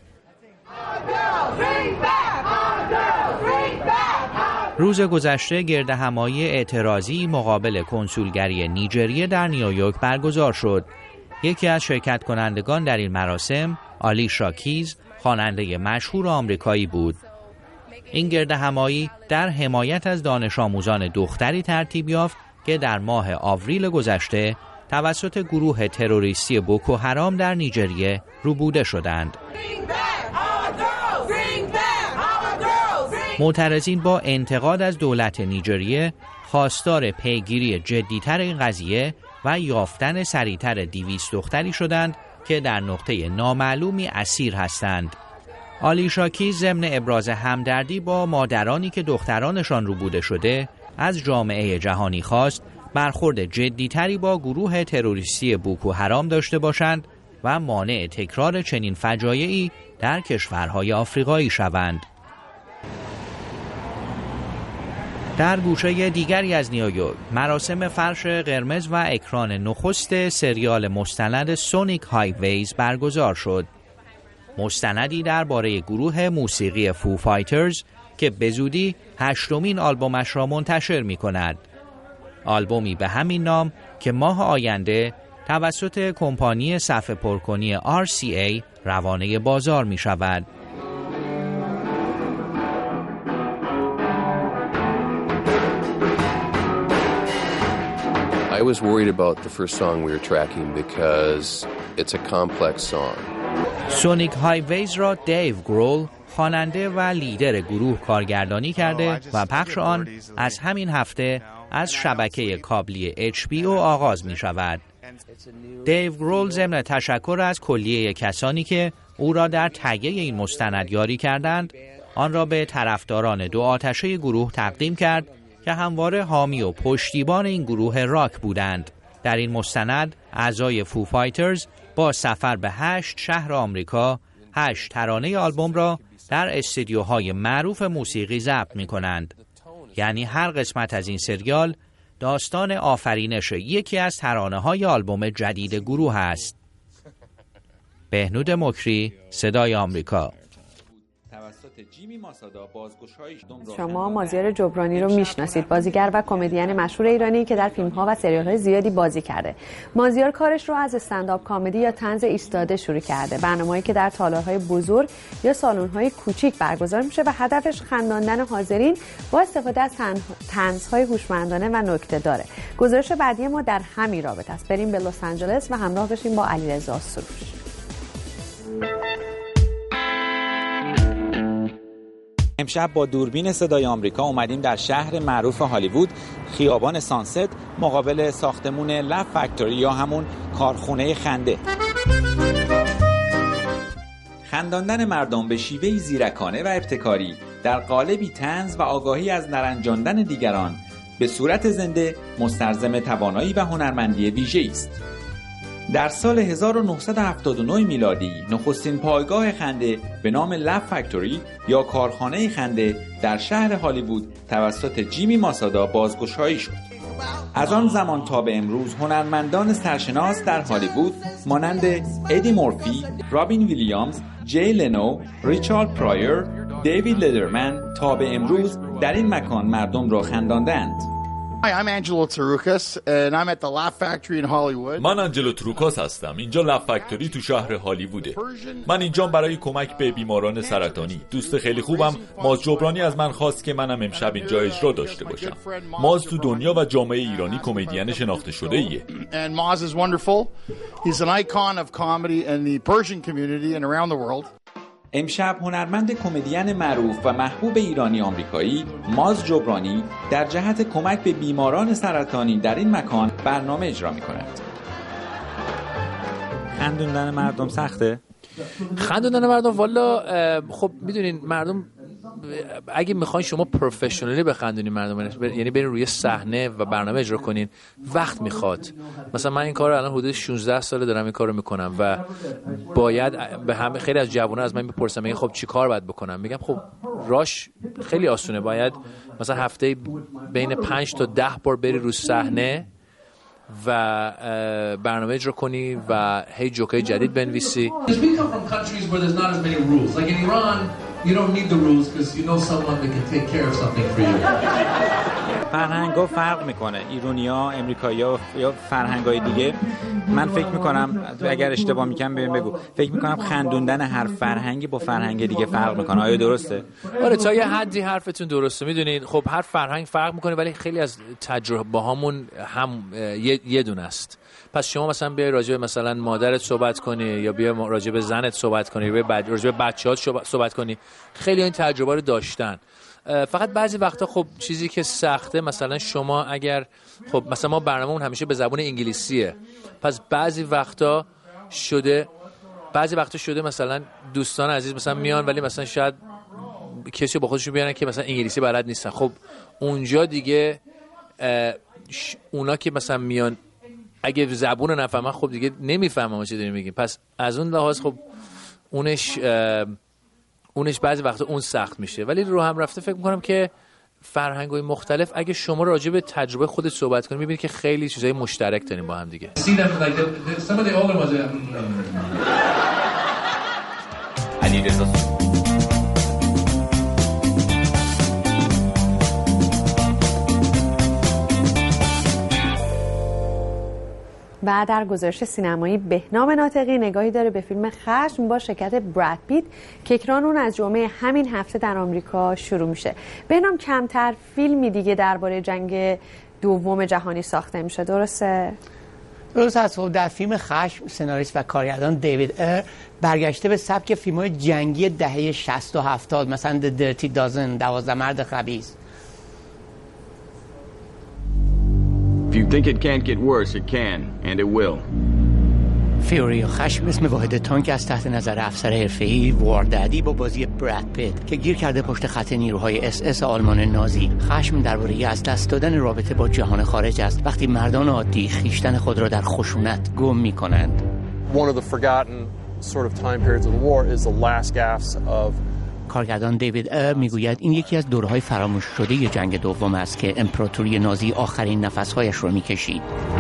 روز گذشته گردهمایی اعتراضی مقابل کنسولگری نیجریه در نیویورک برگزار شد. یکی از شرکت کنندگان در این مراسم، آلیشا کیز، خواننده مشهور آمریکایی بود. این گردهمایی در حمایت از دانش آموزان دختری ترتیب یافت که در ماه آوریل گذشته توسط گروه تروریستی بوکو حرام در نیجریه روبوده شدند. معترضین با انتقاد از دولت نیجریه خواستار پیگیری جدی‌تر این قضیه و یافتن سریعتر دویست دختری شدند که در نقطه نامعلومی اسیر هستند. آلیشا کیز ضمن ابراز همدردی با مادرانی که دخترانشان روبوده شده از جامعه جهانی خواست برخورد جدی‌تری با گروه تروریستی بوکو حرام داشته باشند و مانع تکرار چنین فجایعی در کشورهای آفریقایی شوند. در گوشه دیگری از نیویورک مراسم فرش قرمز و اکران نخست سریال مستند سونیک هایویز برگزار شد. مستندی درباره گروه موسیقی فو فایترز که به زودی هشتمین آلبومش را منتشر می کند. آلبومی به همین نام که ماه آینده توسط کمپانی صفحه پرکنی آر سی ای روانه بازار می شود. I was worried about the first song we were tracking because it's a complex song. سونیک هایویز را دیو گرول خواننده و لیدر گروه کارگردانی کرده و پخش آن از همین هفته از شبکه کابلی اچ بی او آغاز می شود. دیو گرول ضمن تشکر از کلیه کسانی که او را در تهیه این مستند یاری کردند، آن را به طرفداران دو آتشه گروه تقدیم کرد که همواره حامی و پشتیبان این گروه راک بودند. در این مستند اعضای فو فایترز با سفر به هشت شهر آمریکا هشت ترانه آلبوم را در استودیوهای معروف موسیقی ضبط می کنند. یعنی هر قسمت از این سریال داستان آفرینش یکی از ترانه‌های آلبوم جدید گروه است. بهنود مکری، صدای آمریکا. شما مازیار جبرانی رو میشناسید، بازیگر و کمدین مشهور ایرانی که در فیلم‌ها و سریال‌های زیادی بازی کرده. مازیار کارش رو از استندآپ کمدی یا طنز ایستاده شروع کرده، برنامه‌ای که در تالارهای بزرگ یا سالن‌های کوچیک برگزار میشه و هدفش خنداندن حاضرین با استفاده از طنزهای هوشمندانه و نکته‌داره. گزارش بعدی ما در همین رابطه است. بریم به لس آنجلس و همراه بشیم با علیرضا سروش. امشب با دوربین صدای آمریکا اومدیم در شهر معروف هالیوود، خیابان سانست، مقابل ساختمون لف فکتوری یا همون کارخونه خنده. خنداندن مردم به شیوهی زیرکانه و ابتکاری در قالبی طنز و آگاهی از نرنجاندن دیگران به صورت زنده مستلزم توانایی و هنرمندی ویژه‌ای است. در سال هزار و نهصد و هفتاد و نه میلادی نخستین پایگاه خنده به نام لف فکتوری یا کارخانه خنده در شهر هالیوود توسط جیمی ماسادا بازگشایی شد. از آن زمان تا به امروز هنرمندان سرشناس در هالیوود مانند ادی مورفی، رابین ویلیامز، جی لنو، ریچارد پرایر، دیوید لدرمن تا به امروز در این مکان مردم را خنداندند. Hi, I'm Angelo Tarukas and I'm at the Laugh Factory in Hollywood. من انجلو تروکاس هستم. اینجا لف فکتوری تو شهر هالیووده. من اینجا برای کمک به بیماران سرطانی. دوست خیلی خوبم ماز جبرانی از من خواست که منم امشب اینجا اجرا داشته باشم. ماز تو دنیا و جامعه ایرانی کمدین شناخته شده ایه. And Maz is wonderful. He's an icon of comedy in the Persian community and around the world. امشب هنرمند کمدین معروف و محبوب ایرانی آمریکایی ماز جبرانی در جهت کمک به بیماران سرطانی در این مکان برنامه اجرا می‌کند. خندوندن مردم سخته؟ خندوندن مردم والا خب میدونین مردم اگه میخواین شما پروفشنالی بخندونین مردم، یعنی برین روی صحنه و برنامه اجرا کنین، وقت میخواد. مثلا من این کار رو الان حدود شانزده ساله دارم این کار رو میکنم و باید به همه خیلی از جوونا از من میپرسن میگن خب چی کار باید بکنم؟ میگم خب راش خیلی آسونه، باید مثلا هفته بین پنج تا ده بار بری رو صحنه و برنامه اجرا کنی و هی جوکای جدید بنویسی. فرهنگ‌ها فرق میکنه، ایرانی‌ها، امریکایی‌ها یا فرهنگ‌های دیگه. من فکر میکنم اگر اشتباه میکنم ببین بگو، فکر میکنم خندوندن هر فرهنگی با فرهنگ دیگه فرق میکنه. آیا درسته؟ آره تا یه حدی حرفتون درسته. میدونید خب هر فرهنگ فرق میکنه ولی خیلی از تجربه هامون هم یه, یه دونه است. پس شما مثلا بیای راجع به مثلا مادرت صحبت کنی یا بیای راجع به زنت صحبت کنی یا بیای راجع به بچه‌هات صحبت کنی، خیلی این تجربه رو داشتن. فقط بعضی وقتا خب چیزی که سخته، مثلا شما اگر خب مثلا ما برنامه‌مون همیشه به زبان انگلیسیه، پس بعضی وقتا شده بعضی وقتا شده مثلا دوستان عزیز مثلا میان ولی مثلا شاید کسی با خودشون بیارن که مثلا انگلیسی بلد نیستن. خب اونجا دیگه اونا که مثلا میان اگه زبون رو نفهمن خب دیگه نمیفهمم چی داریم میگیم. پس از اون لحاظ خب اونش اونش بعضی وقتا اون سخت میشه، ولی رو هم رفته فکر میکنم که فرهنگ‌های مختلف اگه شما راجع به تجربه خودت صحبت کنید میبینید که خیلی چیزای مشترک داریم با هم دیگه. علیرضا و در گزارش سینمایی بهنام ناطقی نگاهی داره به فیلم خشم با شرکت براد پیت که اکران اون از جمعه همین هفته در آمریکا شروع میشه. بهنام کمتر فیلمی دیگه درباره جنگ دوم جهانی ساخته میشه، درسته؟ درست است. خب در فیلم خشم سناریست و کارگردان دیوید ار برگشته به سبک فیلم‌های جنگی دهه شصت و هفتاد، مثلا The Dirty Dozen، دوازده مرد خبیث. If you think it can't get worse, it can, and it will. فیوری و خشم اسم واحد تانک از تحت نظر افسر حرفه‌ای واردادی با بازی براد پیت که گیر کرده پشت خط نیروهای اس اس آلمان نازی. خشم درباره از دست دادن رابطه با جهان خارج است وقتی مردان عادی خیشتن خود را در خشونت گم می‌کنند. One of the forgotten sort of time periods of the war is the last gasps of کارگردان دیوید ار میگوید این یکی از دوره‌های فراموش شده جنگ دوم است که امپراتوری نازی آخرین نفس‌هایش را می‌کشید.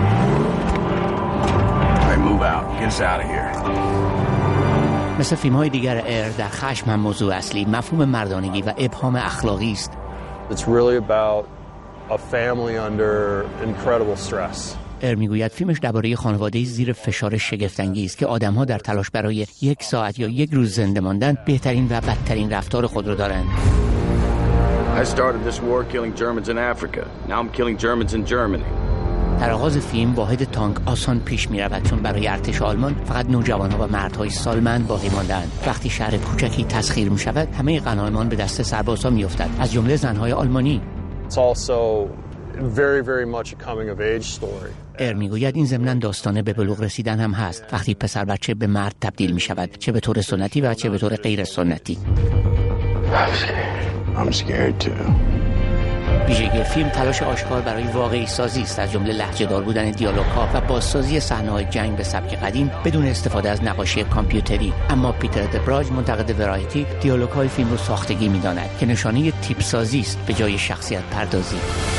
مثل فیلم‌های دیگر ار در خشم هم موضوع اصلی مفهوم مردانگی و ابهام اخلاقی است. It's really about a family under incredible stress. ار میگوید فیلمش درباره خانواده‌ای زیر فشار شگفت‌انگیز است که آدم‌ها در تلاش برای یک ساعت یا یک روز زنده ماندن بهترین و بدترین رفتار خود را دارند. I started this war killing Germans in Africa. Now I'm killing Germans in Germany. در آغاز فیلم واحد تانک آسان پیش می رود چون برای ارتش آلمان فقط نوجوانها و مردهای سالمند باقی ماندند. وقتی شهر کوچکی تسخیر می شود همه غنایمان به دست سربازها می افتد، از جمله زنهای آلمانی. It's also very very much a coming of age story. ار میگوید این ضمن داستانه به بلوغ رسیدن هم هست، وقتی پسر بچه به مرد تبدیل می شود، چه به طور سنتی و چه به طور غیر سنتی. I'm scared. I'm scared too. ویژگی فیلم تلاش آشکار برای واقعی سازی است، از جمله لهجه‌دار بودن دیالوگ‌ها و بازسازی صحنه‌های جنگ به سبک قدیم بدون استفاده از نقاشی کامپیوتری. اما پیتر دبراج منتقد ورایتی دیالوگ‌های فیلم رو ساختگی می‌داند که نشانه تیپ سازی است به جای شخصیت پردازی.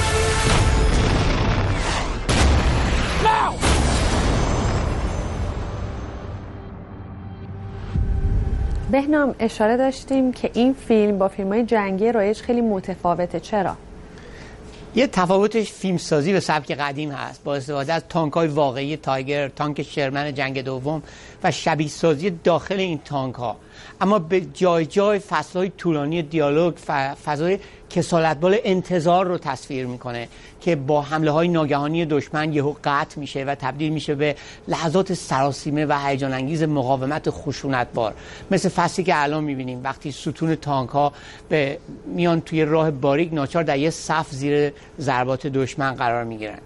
بهنام اشاره داشتیم که این فیلم با فیلم‌های جنگی رایج خیلی متفاوته. چرا؟ یه تفاوتش فیلم سازی به سبک قدیم هست با استفاده از تانک‌های واقعی تایگر، تانک شرمن جنگ دوم و شبیه سازی داخل این تانک‌ها، اما به جای جای فصل‌های طولانی دیالوگ و فضای کسالت‌بال انتظار رو تصویر میکنه که با حمله‌های ناگهانی دشمن یهو قطع میشه و تبدیل میشه به لحظات سراسیمه و هیجان انگیز مقاومت خشونتبار، مثل فصلی که الان میبینیم وقتی ستون تانک‌ها به میان توی راه باریک ناچار در یه صف زیر ضربات دشمن قرار میگیرن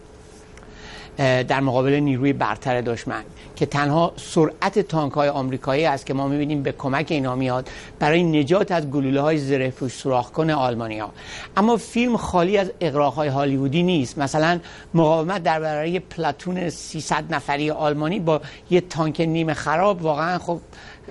در مقابل نیروی برتر دشمن، که تنها سرعت تانک‌های آمریکایی است که ما می‌بینیم به کمک اینا میاد برای نجات از گلوله‌های زره‌پوش سوراخ‌کن آلمانی‌ها. اما فیلم خالی از اغراق‌های هالیوودی نیست. مثلا مقاومت در برابر پلاتون سیصد نفری آلمانی با یه تانک نیمه خراب واقعا خب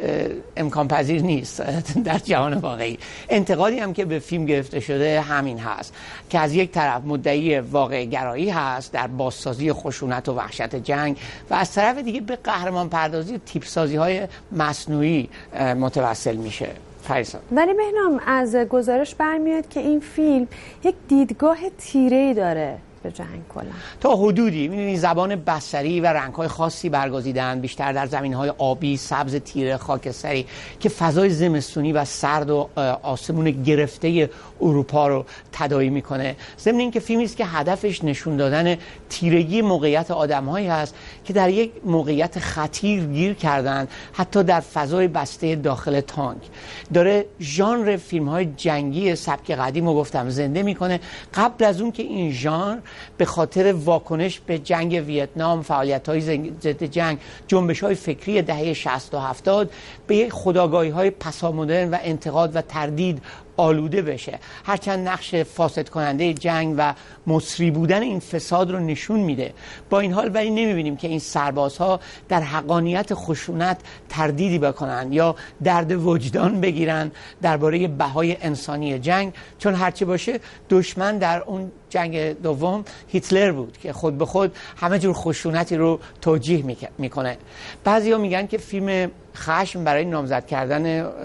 امکان پذیر نیست در جهان واقعی. انتقادی هم که به فیلم گرفته شده همین هست که از یک طرف مدعی واقع گرایی هست در بازسازی خشونت و وحشت جنگ و از طرف دیگه به قهرمان پردازی و تیپ سازی های مصنوعی متوسل میشه. فریسا. ولی بهنام از گزارش برمیاد که این فیلم یک دیدگاه تیره‌ای داره به جنگ کلا. تا حدودی می‌بینی زبان بصری و رنگ‌های خاصی برگزیدن، بیشتر در زمین‌های آبی، سبز، تیره، خاکستری که فضای زمستونی و سرد و آسمون گرفته اروپا رو تداعی می‌کنه. ضمن اینکه فیلمی است که هدفش نشون دادن تیرگی موقعیت آدم‌هایی هست که در یک موقعیت خطیر گیر کردن، حتی در فضای بسته داخل تانک. داره ژانر فیلم‌های جنگی سبک قدیم رو گفتم زنده می‌کنه، قبل از اون که این ژانر به خاطر واکنش به جنگ ویتنام، فعالیت‌های ضد جنگ، جنبش‌های فکری دهه شصت و هفتاد به یک خودآگاهی‌های پسامدرن و انتقاد و تردید آلوده بشه. هرچند نقش فاسد کننده جنگ و مصری بودن این فساد رو نشون میده، با این حال ولی نمیبینیم که این سربازها در حقانیت خشونت تردیدی بکنن یا درد وجدان بگیرن درباره بهای انسانی جنگ، چون هرچی باشه دشمن در اون جنگ دوم هیتلر بود که خود به خود همه جور خشونتی رو توجیه میکنه. بعضیا میگن که فیلم خشم برای نامزد کردن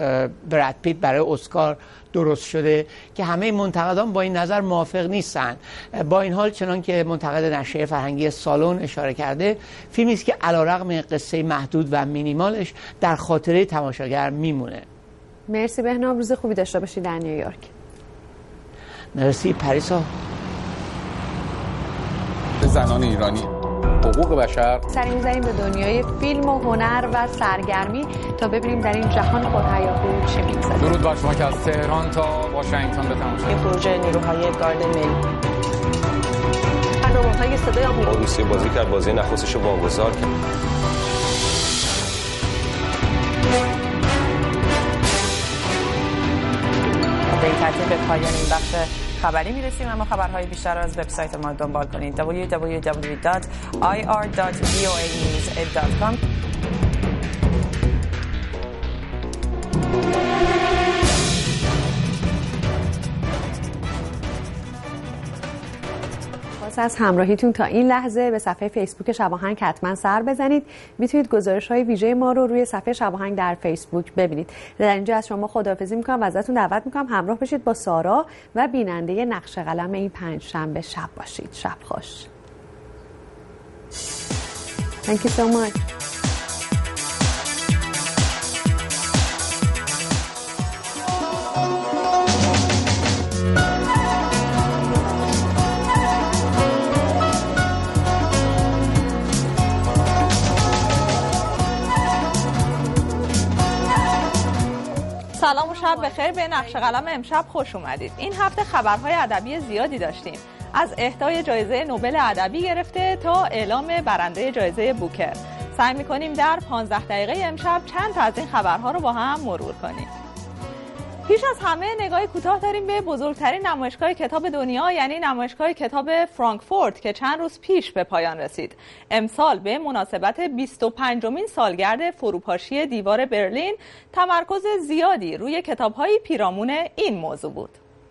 براد پیت برای اسکار درست شده که همه منتقدان با این نظر موافق نیستن. با این حال چنان که منتقد نشریه فرهنگی سالن اشاره کرده، فیلمی است که علیرغم قصه محدود و مینیمالش در خاطره تماشاگر میمونه. مرسی بهنام، روز خوبی داشته باشی در نیویورک. مرسی پریسا. زنان ایرانی، حقوق بشر. سری می‌زنیم به دنیای فیلم و هنر و سرگرمی تا ببینیم در این جهان پرهیاهو چه می‌گذره. درود بر شما که از تهران تا واشنگتن به تماشا. این پروژه نیروهای گارد ملی. برنامه‌های صدای آمریکا. روسیه بازی کرد، بازی نخستش رو واگذار کرد. به این ترتیب به پایان این بخش خبری میرسیم، اما خبرهای بیشتر از وبسایت ما دنبال کنید دبلیو دبلیو دبلیو دات آی آر دات وی او ای نیوز دات کام. مرسی از همراهیتون تا این لحظه. به صفحه فیسبوک شب آهنگ حتما سر بزنید. میتونید گزارش‌های ویژه ما رو روی صفحه شب آهنگ در فیسبوک ببینید. در اینجا از شما خداحافظی می‌کنم و ازتون دعوت می‌کنم همراه بشید با سارا و بیننده نقش قلم این پنج شنبه شب باشید. شب خوش. Thank you so much. سلام و شب بخیر. به نقش قلم امشب خوش اومدید. این هفته خبرهای ادبی زیادی داشتیم، از اهدای جایزه نوبل ادبی گرفته تا اعلام برنده جایزه بوکر. سعی می‌کنیم در پانزده دقیقه امشب چند تا از این خبرها رو با هم مرور کنیم. پیش از همه نگاهی کوتاه داریم به بزرگترین نمایشگاه کتاب دنیا، یعنی نمایشگاه کتاب فرانکفورت که چند روز پیش به پایان رسید. امسال به مناسبت بیست و پنجمین سالگرد فروپاشی دیوار برلین تمرکز زیادی روی کتاب‌های پیرامون این موضوع بود.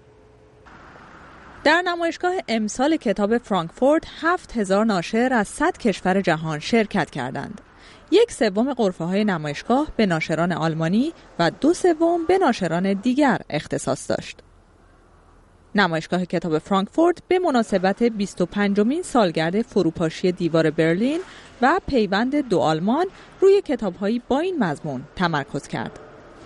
در نمایشگاه امسال کتاب فرانکفورت هفت هزار ناشر از صد کشور جهان شرکت کردند. یک سوم غرفه‌های نمایشگاه به ناشران آلمانی و دو سوم به ناشران دیگر اختصاص داشت. نمایشگاه کتاب فرانکفورت به مناسبت بیست و پنجمین سالگرد فروپاشی دیوار برلین و پیوند دو آلمان روی کتاب‌هایی با این مضمون تمرکز کرد.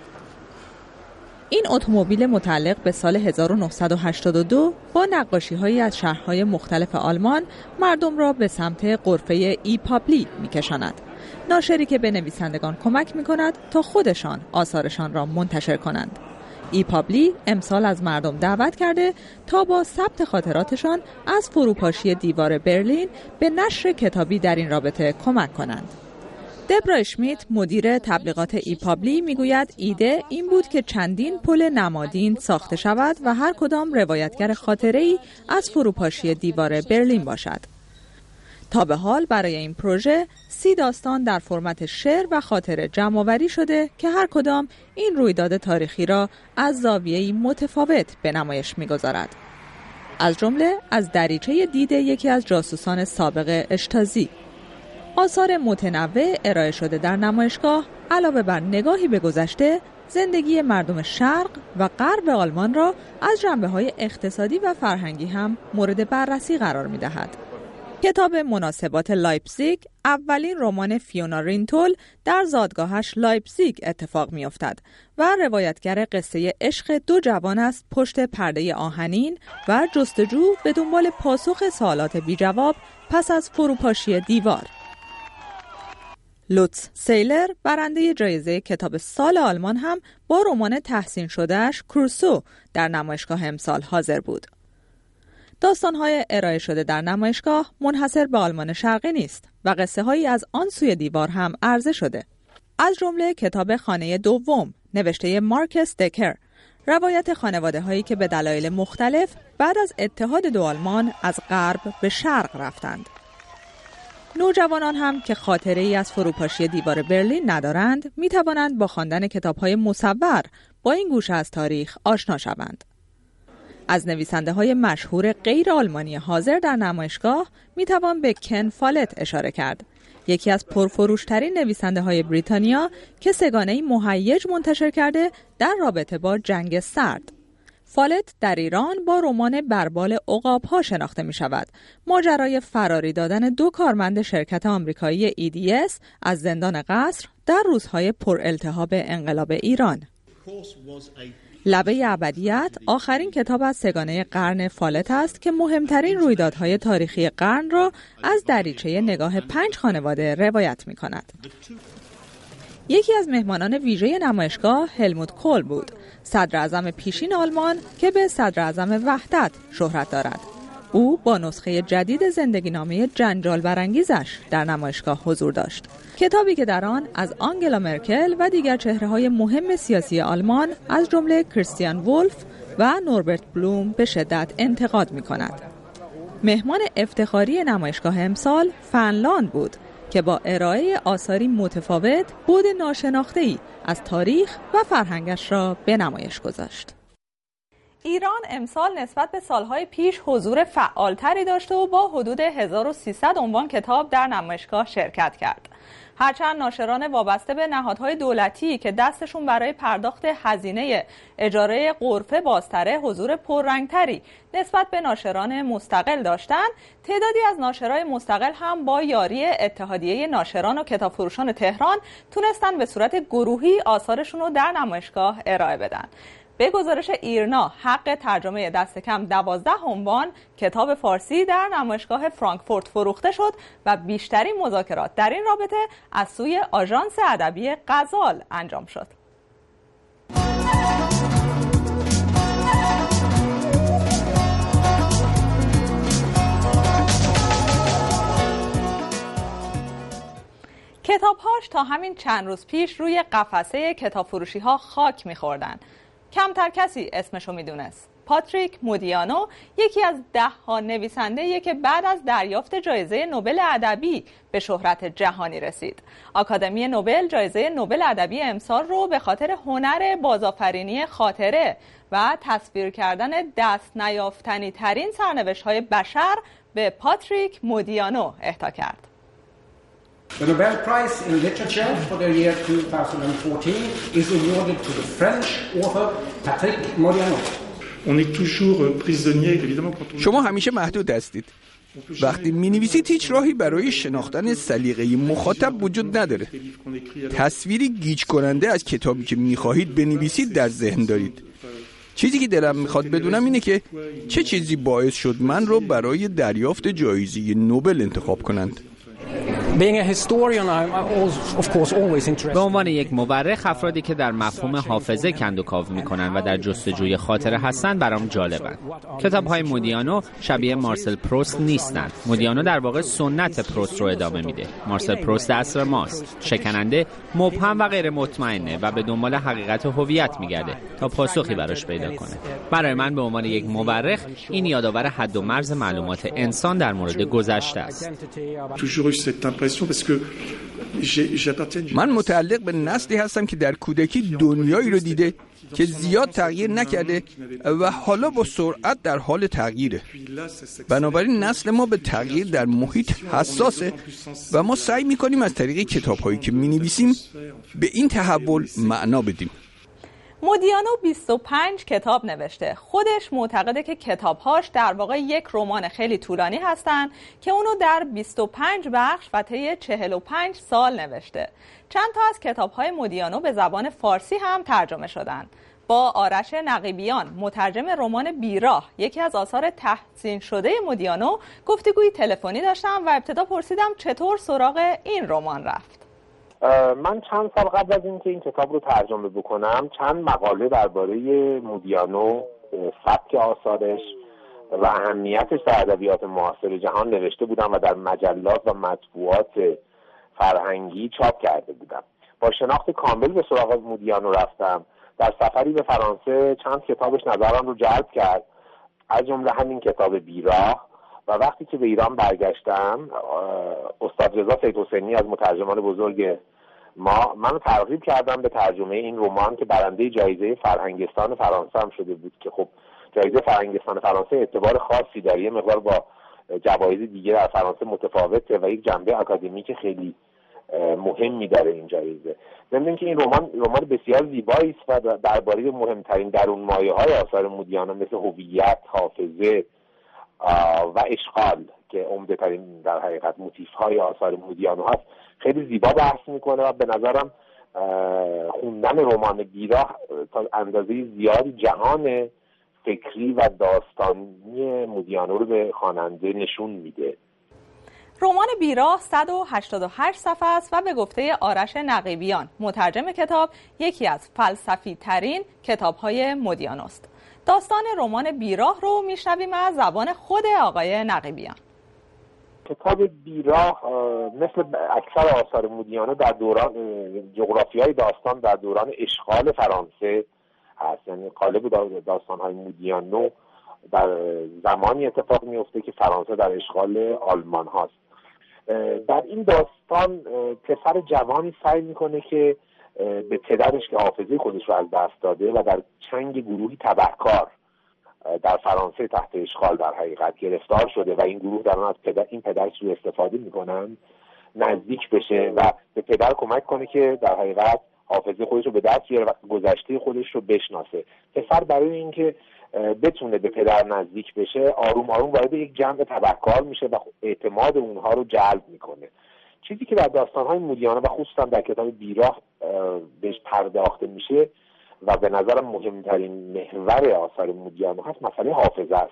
این اتومبیل متعلق به سال هزار و نهصد و هشتاد و دو با نقاشی‌هایی از شهرهای مختلف آلمان مردم را به سمت غرفه ای پابلی می‌کشاند. ناشری که به نویسندگان کمک می‌کند تا خودشان آثارشان را منتشر کنند. ای پابلی امسال از مردم دعوت کرده تا با ثبت خاطراتشان از فروپاشی دیوار برلین به نشر کتابی در این رابطه کمک کنند. دبرا اشمیت مدیر تبلیغات ای پابلی میگوید ایده این بود که چندین پل نمادین ساخته شود و هر کدام روایتگر خاطره‌ای از فروپاشی دیوار برلین باشد. تا به حال برای این پروژه سی داستان در فرمت شعر و خاطره جمع‌آوری شده که هر کدام این رویداد تاریخی را از زاویه‌ای متفاوت به نمایش می‌گذارد. از جمله از دریچه دید یکی از جاسوسان سابق اشتازی. آثار متنوع ارائه شده در نمایشگاه علاوه بر نگاهی به گذشته، زندگی مردم شرق و غرب آلمان را از جنبه‌های اقتصادی و فرهنگی هم مورد بررسی قرار می‌دهد. کتاب مناسبات لایپزیگ اولین رمان فیونا رینتول در زادگاهش لایپزیگ اتفاق می‌افتد و روایتگر قصه عشق دو جوان است پشت پرده آهنین و جستجو به دنبال پاسخ سوالات بی جواب پس از فروپاشی دیوار. لوتس سیلر برنده جایزه کتاب سال آلمان هم با رمان تحسین شدهش کروسو در نمایشگاه امسال حاضر بود. داستان‌های ارائه شده در نمایشگاه منحصر به آلمان شرقی نیست و قصه‌هایی از آن سوی دیوار هم عرضه شده. از جمله کتاب خانه دوم نوشته مارکس دکر، روایت خانواده‌هایی که به دلایل مختلف بعد از اتحاد دو آلمان از غرب به شرق رفتند. نوجوانان هم که خاطره‌ای از فروپاشی دیوار برلین ندارند، می‌توانند با خواندن کتاب‌های مصور با این گوشه از تاریخ آشنا شوند. از نویسنده‌های مشهور غیر آلمانی حاضر در نمایشگاه می‌توان به کن فالت اشاره کرد، یکی از پرفروش‌ترین نویسنده‌های بریتانیا که سگانه‌ای مهیج منتشر کرده در رابطه با جنگ سرد. فالت در ایران با رمان بربال عقاب‌ها شناخته می‌شود، ماجرای فراری دادن دو کارمند شرکت آمریکایی ای دی اس از زندان قصر در روزهای پرالتهاب انقلاب ایران. لبه ابدیت آخرین کتاب از سگانه قرن فالت است که مهمترین رویدادهای تاریخی قرن را از دریچه نگاه پنج خانواده روایت می‌کند. یکی از مهمانان ویژه نمایشگاه هلموت کول بود، صدر اعظم پیشین آلمان که به صدر اعظم وحدت شهرت دارد. او با نسخه جدید زندگینامه جنجال برانگیزش در نمایشگاه حضور داشت، کتابی که در آن از آنگلا مرکل و دیگر چهره‌های مهم سیاسی آلمان از جمله کریستیان وولف و نوربرت بلوم به شدت انتقاد می‌کند. مهمان افتخاری نمایشگاه امسال فنلاند بود که با ارائه آثاری متفاوت بود ناشناخته‌ای از تاریخ و فرهنگش را به نمایش گذاشت. ایران امسال نسبت به سالهای پیش حضور فعالتری داشته و با حدود هزار و سیصد عنوان کتاب در نمایشگاه شرکت کرد. هرچند ناشران وابسته به نهادهای دولتی که دستشون برای پرداخت هزینه اجاره غرفه بازتره حضور پررنگتری نسبت به ناشران مستقل داشتند، تعدادی از ناشرای مستقل هم با یاری اتحادیه ناشران و کتابفروشان تهران تونستن به صورت گروهی آثارشون رو در نمایشگاه ارائه بدن. به گزارش ایرنا، حق ترجمه دست کم دوازده عنوان کتاب فارسی در نمایشگاه فرانکفورت فروخته شد و بیشترین مذاکرات در این رابطه از سوی آژانس ادبی غزال انجام شد. کتاب‌هاش تا همین چند روز پیش روی قفسه کتابفروشی‌ها خاک می‌خوردن. کمتر کسی اسمشو میدونست. پاتریک مودیانو یکی از ده ها نویسنده‌ایه که بعد از دریافت جایزه نوبل ادبی به شهرت جهانی رسید. آکادمی نوبل جایزه نوبل ادبی امسال رو به خاطر هنر بازآفرینی خاطره و تصویر کردن دست نیافتنی ترین سرنوشت‌های بشر به پاتریک مودیانو اهدا کرد. The Nobel Prize in Literature for the year twenty fourteen is awarded to the French author Patrick Modiano. On est toujours prisonnier évidemment quand on شما همیشه محدود هستید. وقتی می‌نویسید هیچ راهی برای شناختن سلیقه مخاطب وجود نداره. تصویری گیج کننده از کتابی که می‌خواهید بنویسید در ذهن دارید. چیزی که دلم می‌خواد بدونم اینه که چه چیزی باعث شد من رو برای دریافت جایزه نوبل انتخاب کنند. به عنوان یک مورخ، افرادی که در مفهوم حافظه کندوکاو میکنن و در جستجوی خاطره هستن برام جالبن. کتاب‌های مودیانو شبیه مارسل پروست نیستند. مودیانو در واقع سنت پروست رو ادامه میده. مارسل پروست عصر ماست، شکننده، مبهم و غیر مطمئنه و به دنبال حقیقت و هویت میگرده تا پاسخی براش پیدا کنه. برای من به عنوان یک مورخ این یادآور حد و مرز معلومات انسان در مورد گذشته است. من متعلق به نسلی هستم که در کودکی دنیایی رو دیده که زیاد تغییر نکرده و حالا با سرعت در حال تغییره. بنابراین نسل ما به تغییر در محیط حساسه و ما سعی می‌کنیم از طریق کتاب‌هایی که می‌نویسیم به این تحول معنا بدیم. مودیانو بیست و پنج کتاب نوشته. خودش معتقده که کتابهاش در واقع یک رمان خیلی طولانی هستن که اونو در بیست و پنج بخش و طی چهل و پنج سال نوشته. چند تا از کتابهای مودیانو به زبان فارسی هم ترجمه شدن. با آرش نقیبیان، مترجم رمان بیراه، یکی از آثار تحسین شده مودیانو، گفتگوی تلفنی داشتم و ابتدا پرسیدم چطور سراغ این رمان رفت. من چند سال قبل از اینکه این کتاب رو ترجمه بکنم چند مقاله درباره مودیانو، سبک آثارش و اهمیتش در ادبیات معاصر جهان نوشته بودم و در مجلات و مطبوعات فرهنگی چاپ کرده بودم. با شناخت کامل به سراغ مودیانو رفتم. در سفری به فرانسه چند کتابش نظرم رو جلب کرد، از جمله همین کتاب بیراه. و وقتی که به ایران برگشتم، استاد رضا سیدحسینی از مترجمان بزرگ ما منو ترغیب کردم به ترجمه این رمان که برنده جایزه فرهنگستان فرانسه هم شده بود که خب جایزه فرهنگستان فرانسه اعتبار خاصی داره، یه مقدار با جوایز دیگه در فرانسه متفاوته و یک جنبه آکادمیک خیلی مهمی داره این جایزه. ضمن اینکه این رمان رمان بسیار زیبایی است و درباره مهمترین درون مایه‌های آثار مودیانو مثل هویت، حافظه و اشغال که عمده ترین در حقیقت موتیف های آثار مودیانو هست خیلی زیبا بحث میکنه و به نظرم خوندن رمان بیراه تا اندازه زیادی جهان فکری و داستانی مودیانو رو به خواننده نشون میده. رمان بیراه صد و هشتاد و هشت صفحه است و به گفته آرش نقیبیان، مترجم کتاب، یکی از فلسفی ترین کتاب های مودیانو است. داستان رمان بیراه رو میشنویم از زبان خود آقای نقیبیان. کتاب بیراه مثل اکثر آثار مودیانو در دوران جغرافیای داستان در دوران اشغال فرانسه هست. یعنی قالب داستان‌های مودیانو در زمانی اتفاق میفته که فرانسه در اشغال آلمان هاست. در این داستان پسر جوانی سعی میکنه که به پدرش که حافظه خودش رو از دست داده و در چنگ گروهی تبهکار در فرانسه تحت اشغال در حقیقت گرفتار شده و این گروه دارن از پدر این پدر سوء استفاده میکنن نزدیک بشه و به پدر کمک کنه که در حقیقت حافظه خودش رو به دست بیاره و گذشته خودش رو بشناسه. پسر برای اینکه بتونه به پدر نزدیک بشه آروم آروم وارد یک جمع تبهکار میشه و اعتماد اونها رو جلب میکنه. چیزی که در داستان‌های مولیانه و خصوصا در کتاب بیراه بهش پرداخته میشه و به نظرم مهمترین محور آثار مودیانو هست مسئله حافظه است.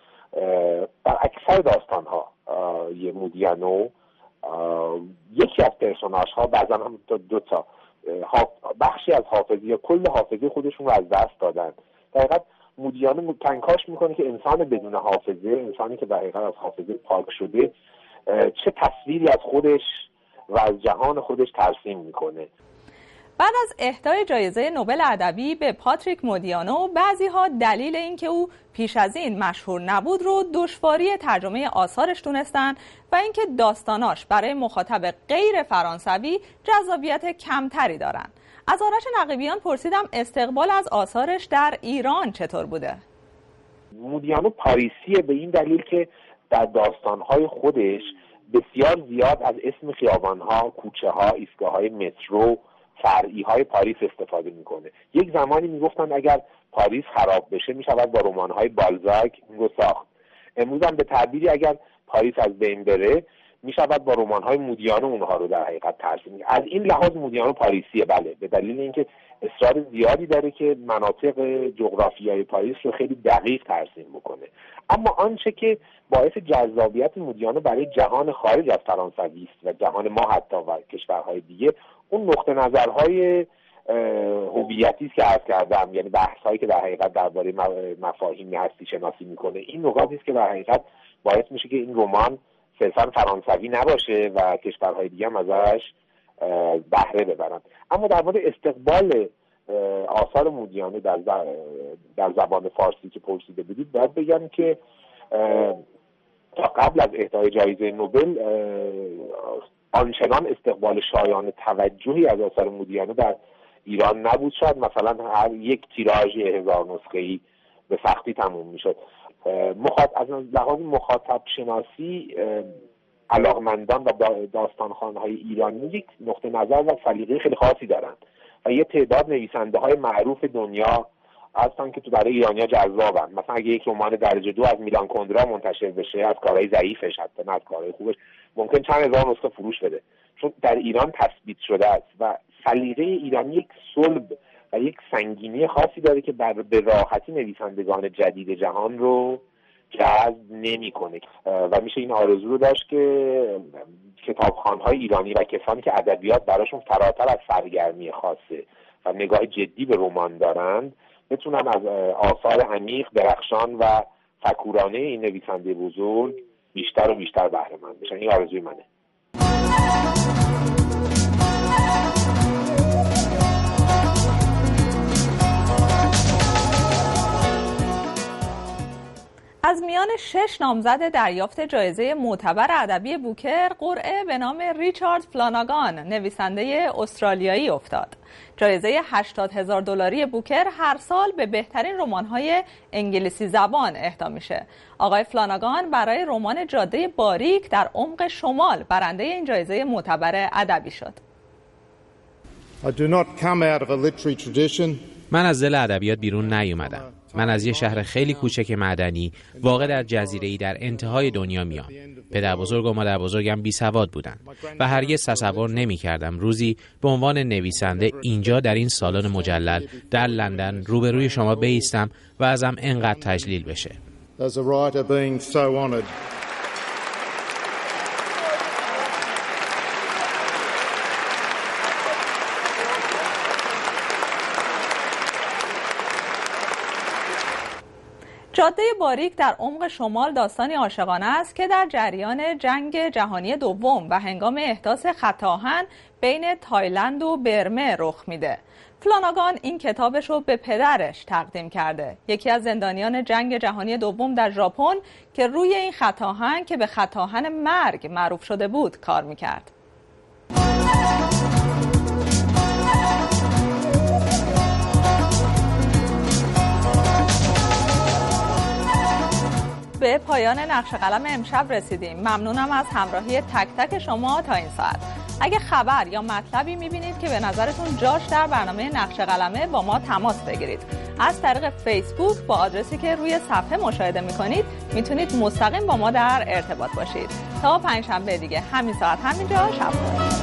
در اکثر داستان‌ها یه مودیانو یکی از پرسوناژها بعضا هم دو تا بخشی از حافظه یا کل حافظه خودشون رو از دست دادن. در حقیقت مودیانو کنکاش میکنه که انسان بدون حافظه، انسانی که در حقیقت از حافظه پاک شده، چه تصویری از خودش و از جهان خودش ترسیم میکنه. بعد از اهدای جایزه نوبل ادبی به پاتریک مودیانو، بعضی‌ها دلیل اینکه او پیش از این مشهور نبود رو دشواری ترجمه آثارش دونستن و اینکه داستاناش برای مخاطب غیر فرانسوی جذابیت کمتری دارن. از آرش نقیبیان پرسیدم استقبال از آثارش در ایران چطور بوده؟ مودیانو پاریسیه به این دلیل که در داستان‌های خودش بسیار زیاد از اسم خیابان‌ها، کوچه‌ها، ایستگاه‌های مترو، فرعی‌های پاریس استفاده میکنه. یک زمانی میگفتن اگر پاریس خراب بشه میشود با رمان‌های بالزاک این رو ساخت. امروز هم به تعبیری اگر پاریس از بین بره میشود با رمان‌های مودیانو اونها رو در حقیقت ترسیم. از این لحاظ مودیانو پاریسیه، بله، به دلیل اینکه اصرار زیادی داره که مناطق جغرافیایی پاریس رو خیلی دقیق ترسیم بکنه. اما آنچه که باعث جذابیت مودیانو برای جهان خارج از فرانسوی است و جهان ما حتی و کشورهای دیگه، اون نقطه نظرهای هویتی است که عرض کردم، یعنی بحث‌هایی که در حقیقت درباره مفاهیم هستی شناسی میکنه. این نکاتی است که در حقیقت باعث میشه که این رمان صرفاً فرانسوی نباشه و کشورهای دیگه هم ازش بهره ببرن. اما در مورد استقبال آثار مودیانو در در زبان فارسی که پرسیده بودید، باید بگم که تا قبل از اهدای جایزه نوبل آنچنان استقبال شایان توجهی از آثار مودیانو در ایران نبود. شاید مثلا هر یک تیراژ هزار نسخه‌ای به سختی تموم میشد. مخاطب از لحاظ مخاطب شناسی علاقمندان و داستانخوان‌های ایرانی یک نقطه نظر و سلیقه خیلی خاصی دارند و یه تعداد نویسنده های معروف دنیا هستن که تو برای ایرانی‌ها جذابن. مثلا اگه یک رمان درجه دو از میلان کندرا منتشر بشه، از کارهای ضعیفش حتی نه از کارهای خوبش، ممکن چند هزار نسخه فروش بده، چون در ایران تثبیت شده است و سلیقه ایرانی یک صلب و یک سنگینی خاصی داره که بر به راحتی نویسندگان جدید جهان رو جذب نمی‌کنه و میشه این آرزو رو داشت که کتابخوان‌های ایرانی و کسانی که ادبیات براشون فراتر از سرگرمی خاصه و نگاه جدی به رمان دارند بتونن از آثار عمیق، درخشان و فکورانه این نویسنده بزرگ بیشتر و بیشتر بهره مند بشن. این آرزوی منه. از میان شش نامزد دریافت جایزه معتبر ادبی بوکر، قرعه به نام ریچارد فلاناگان، نویسنده استرالیایی افتاد. جایزه هشتاد هزار دلاری بوکر هر سال به بهترین رمان‌های انگلیسی زبان اهدا میشه. آقای فلاناگان برای رمان جاده باریک در عمق شمال برنده این جایزه معتبر ادبی شد. I do not come out of a literary tradition. من از دل ادبیات بیرون نیومدم. من از یه شهر خیلی کوچک معدنی واقع در جزیره‌ای در انتهای دنیا میام. پدر بزرگ و مادر بزرگم بی سواد بودن و هرگز تصور نمی کردم روزی به عنوان نویسنده اینجا در این سالن مجلل در لندن روبروی شما بایستم و ازم انقدر تجلیل بشه. As a writer being so honored. جاده باریک در عمق شمال داستانی عاشقانه است که در جریان جنگ جهانی دوم و هنگام احداث خط آهن بین تایلند و برمه رخ میده. فلاناگان این کتابش رو به پدرش تقدیم کرده، یکی از زندانیان جنگ جهانی دوم در ژاپن که روی این خط آهن که به خط آهن مرگ معروف شده بود کار میکرد. به پایان نقش قلم امشب رسیدیم. ممنونم از همراهی تک تک شما تا این ساعت. اگه خبر یا مطلبی میبینید که به نظرتون جاش در برنامه نقش قلمه، با ما تماس بگیرید. از طریق فیسبوک با آدرسی که روی صفحه مشاهده میکنید میتونید مستقیم با ما در ارتباط باشید. تا پنجشنبه دیگه همین ساعت همینجا شب بخیر.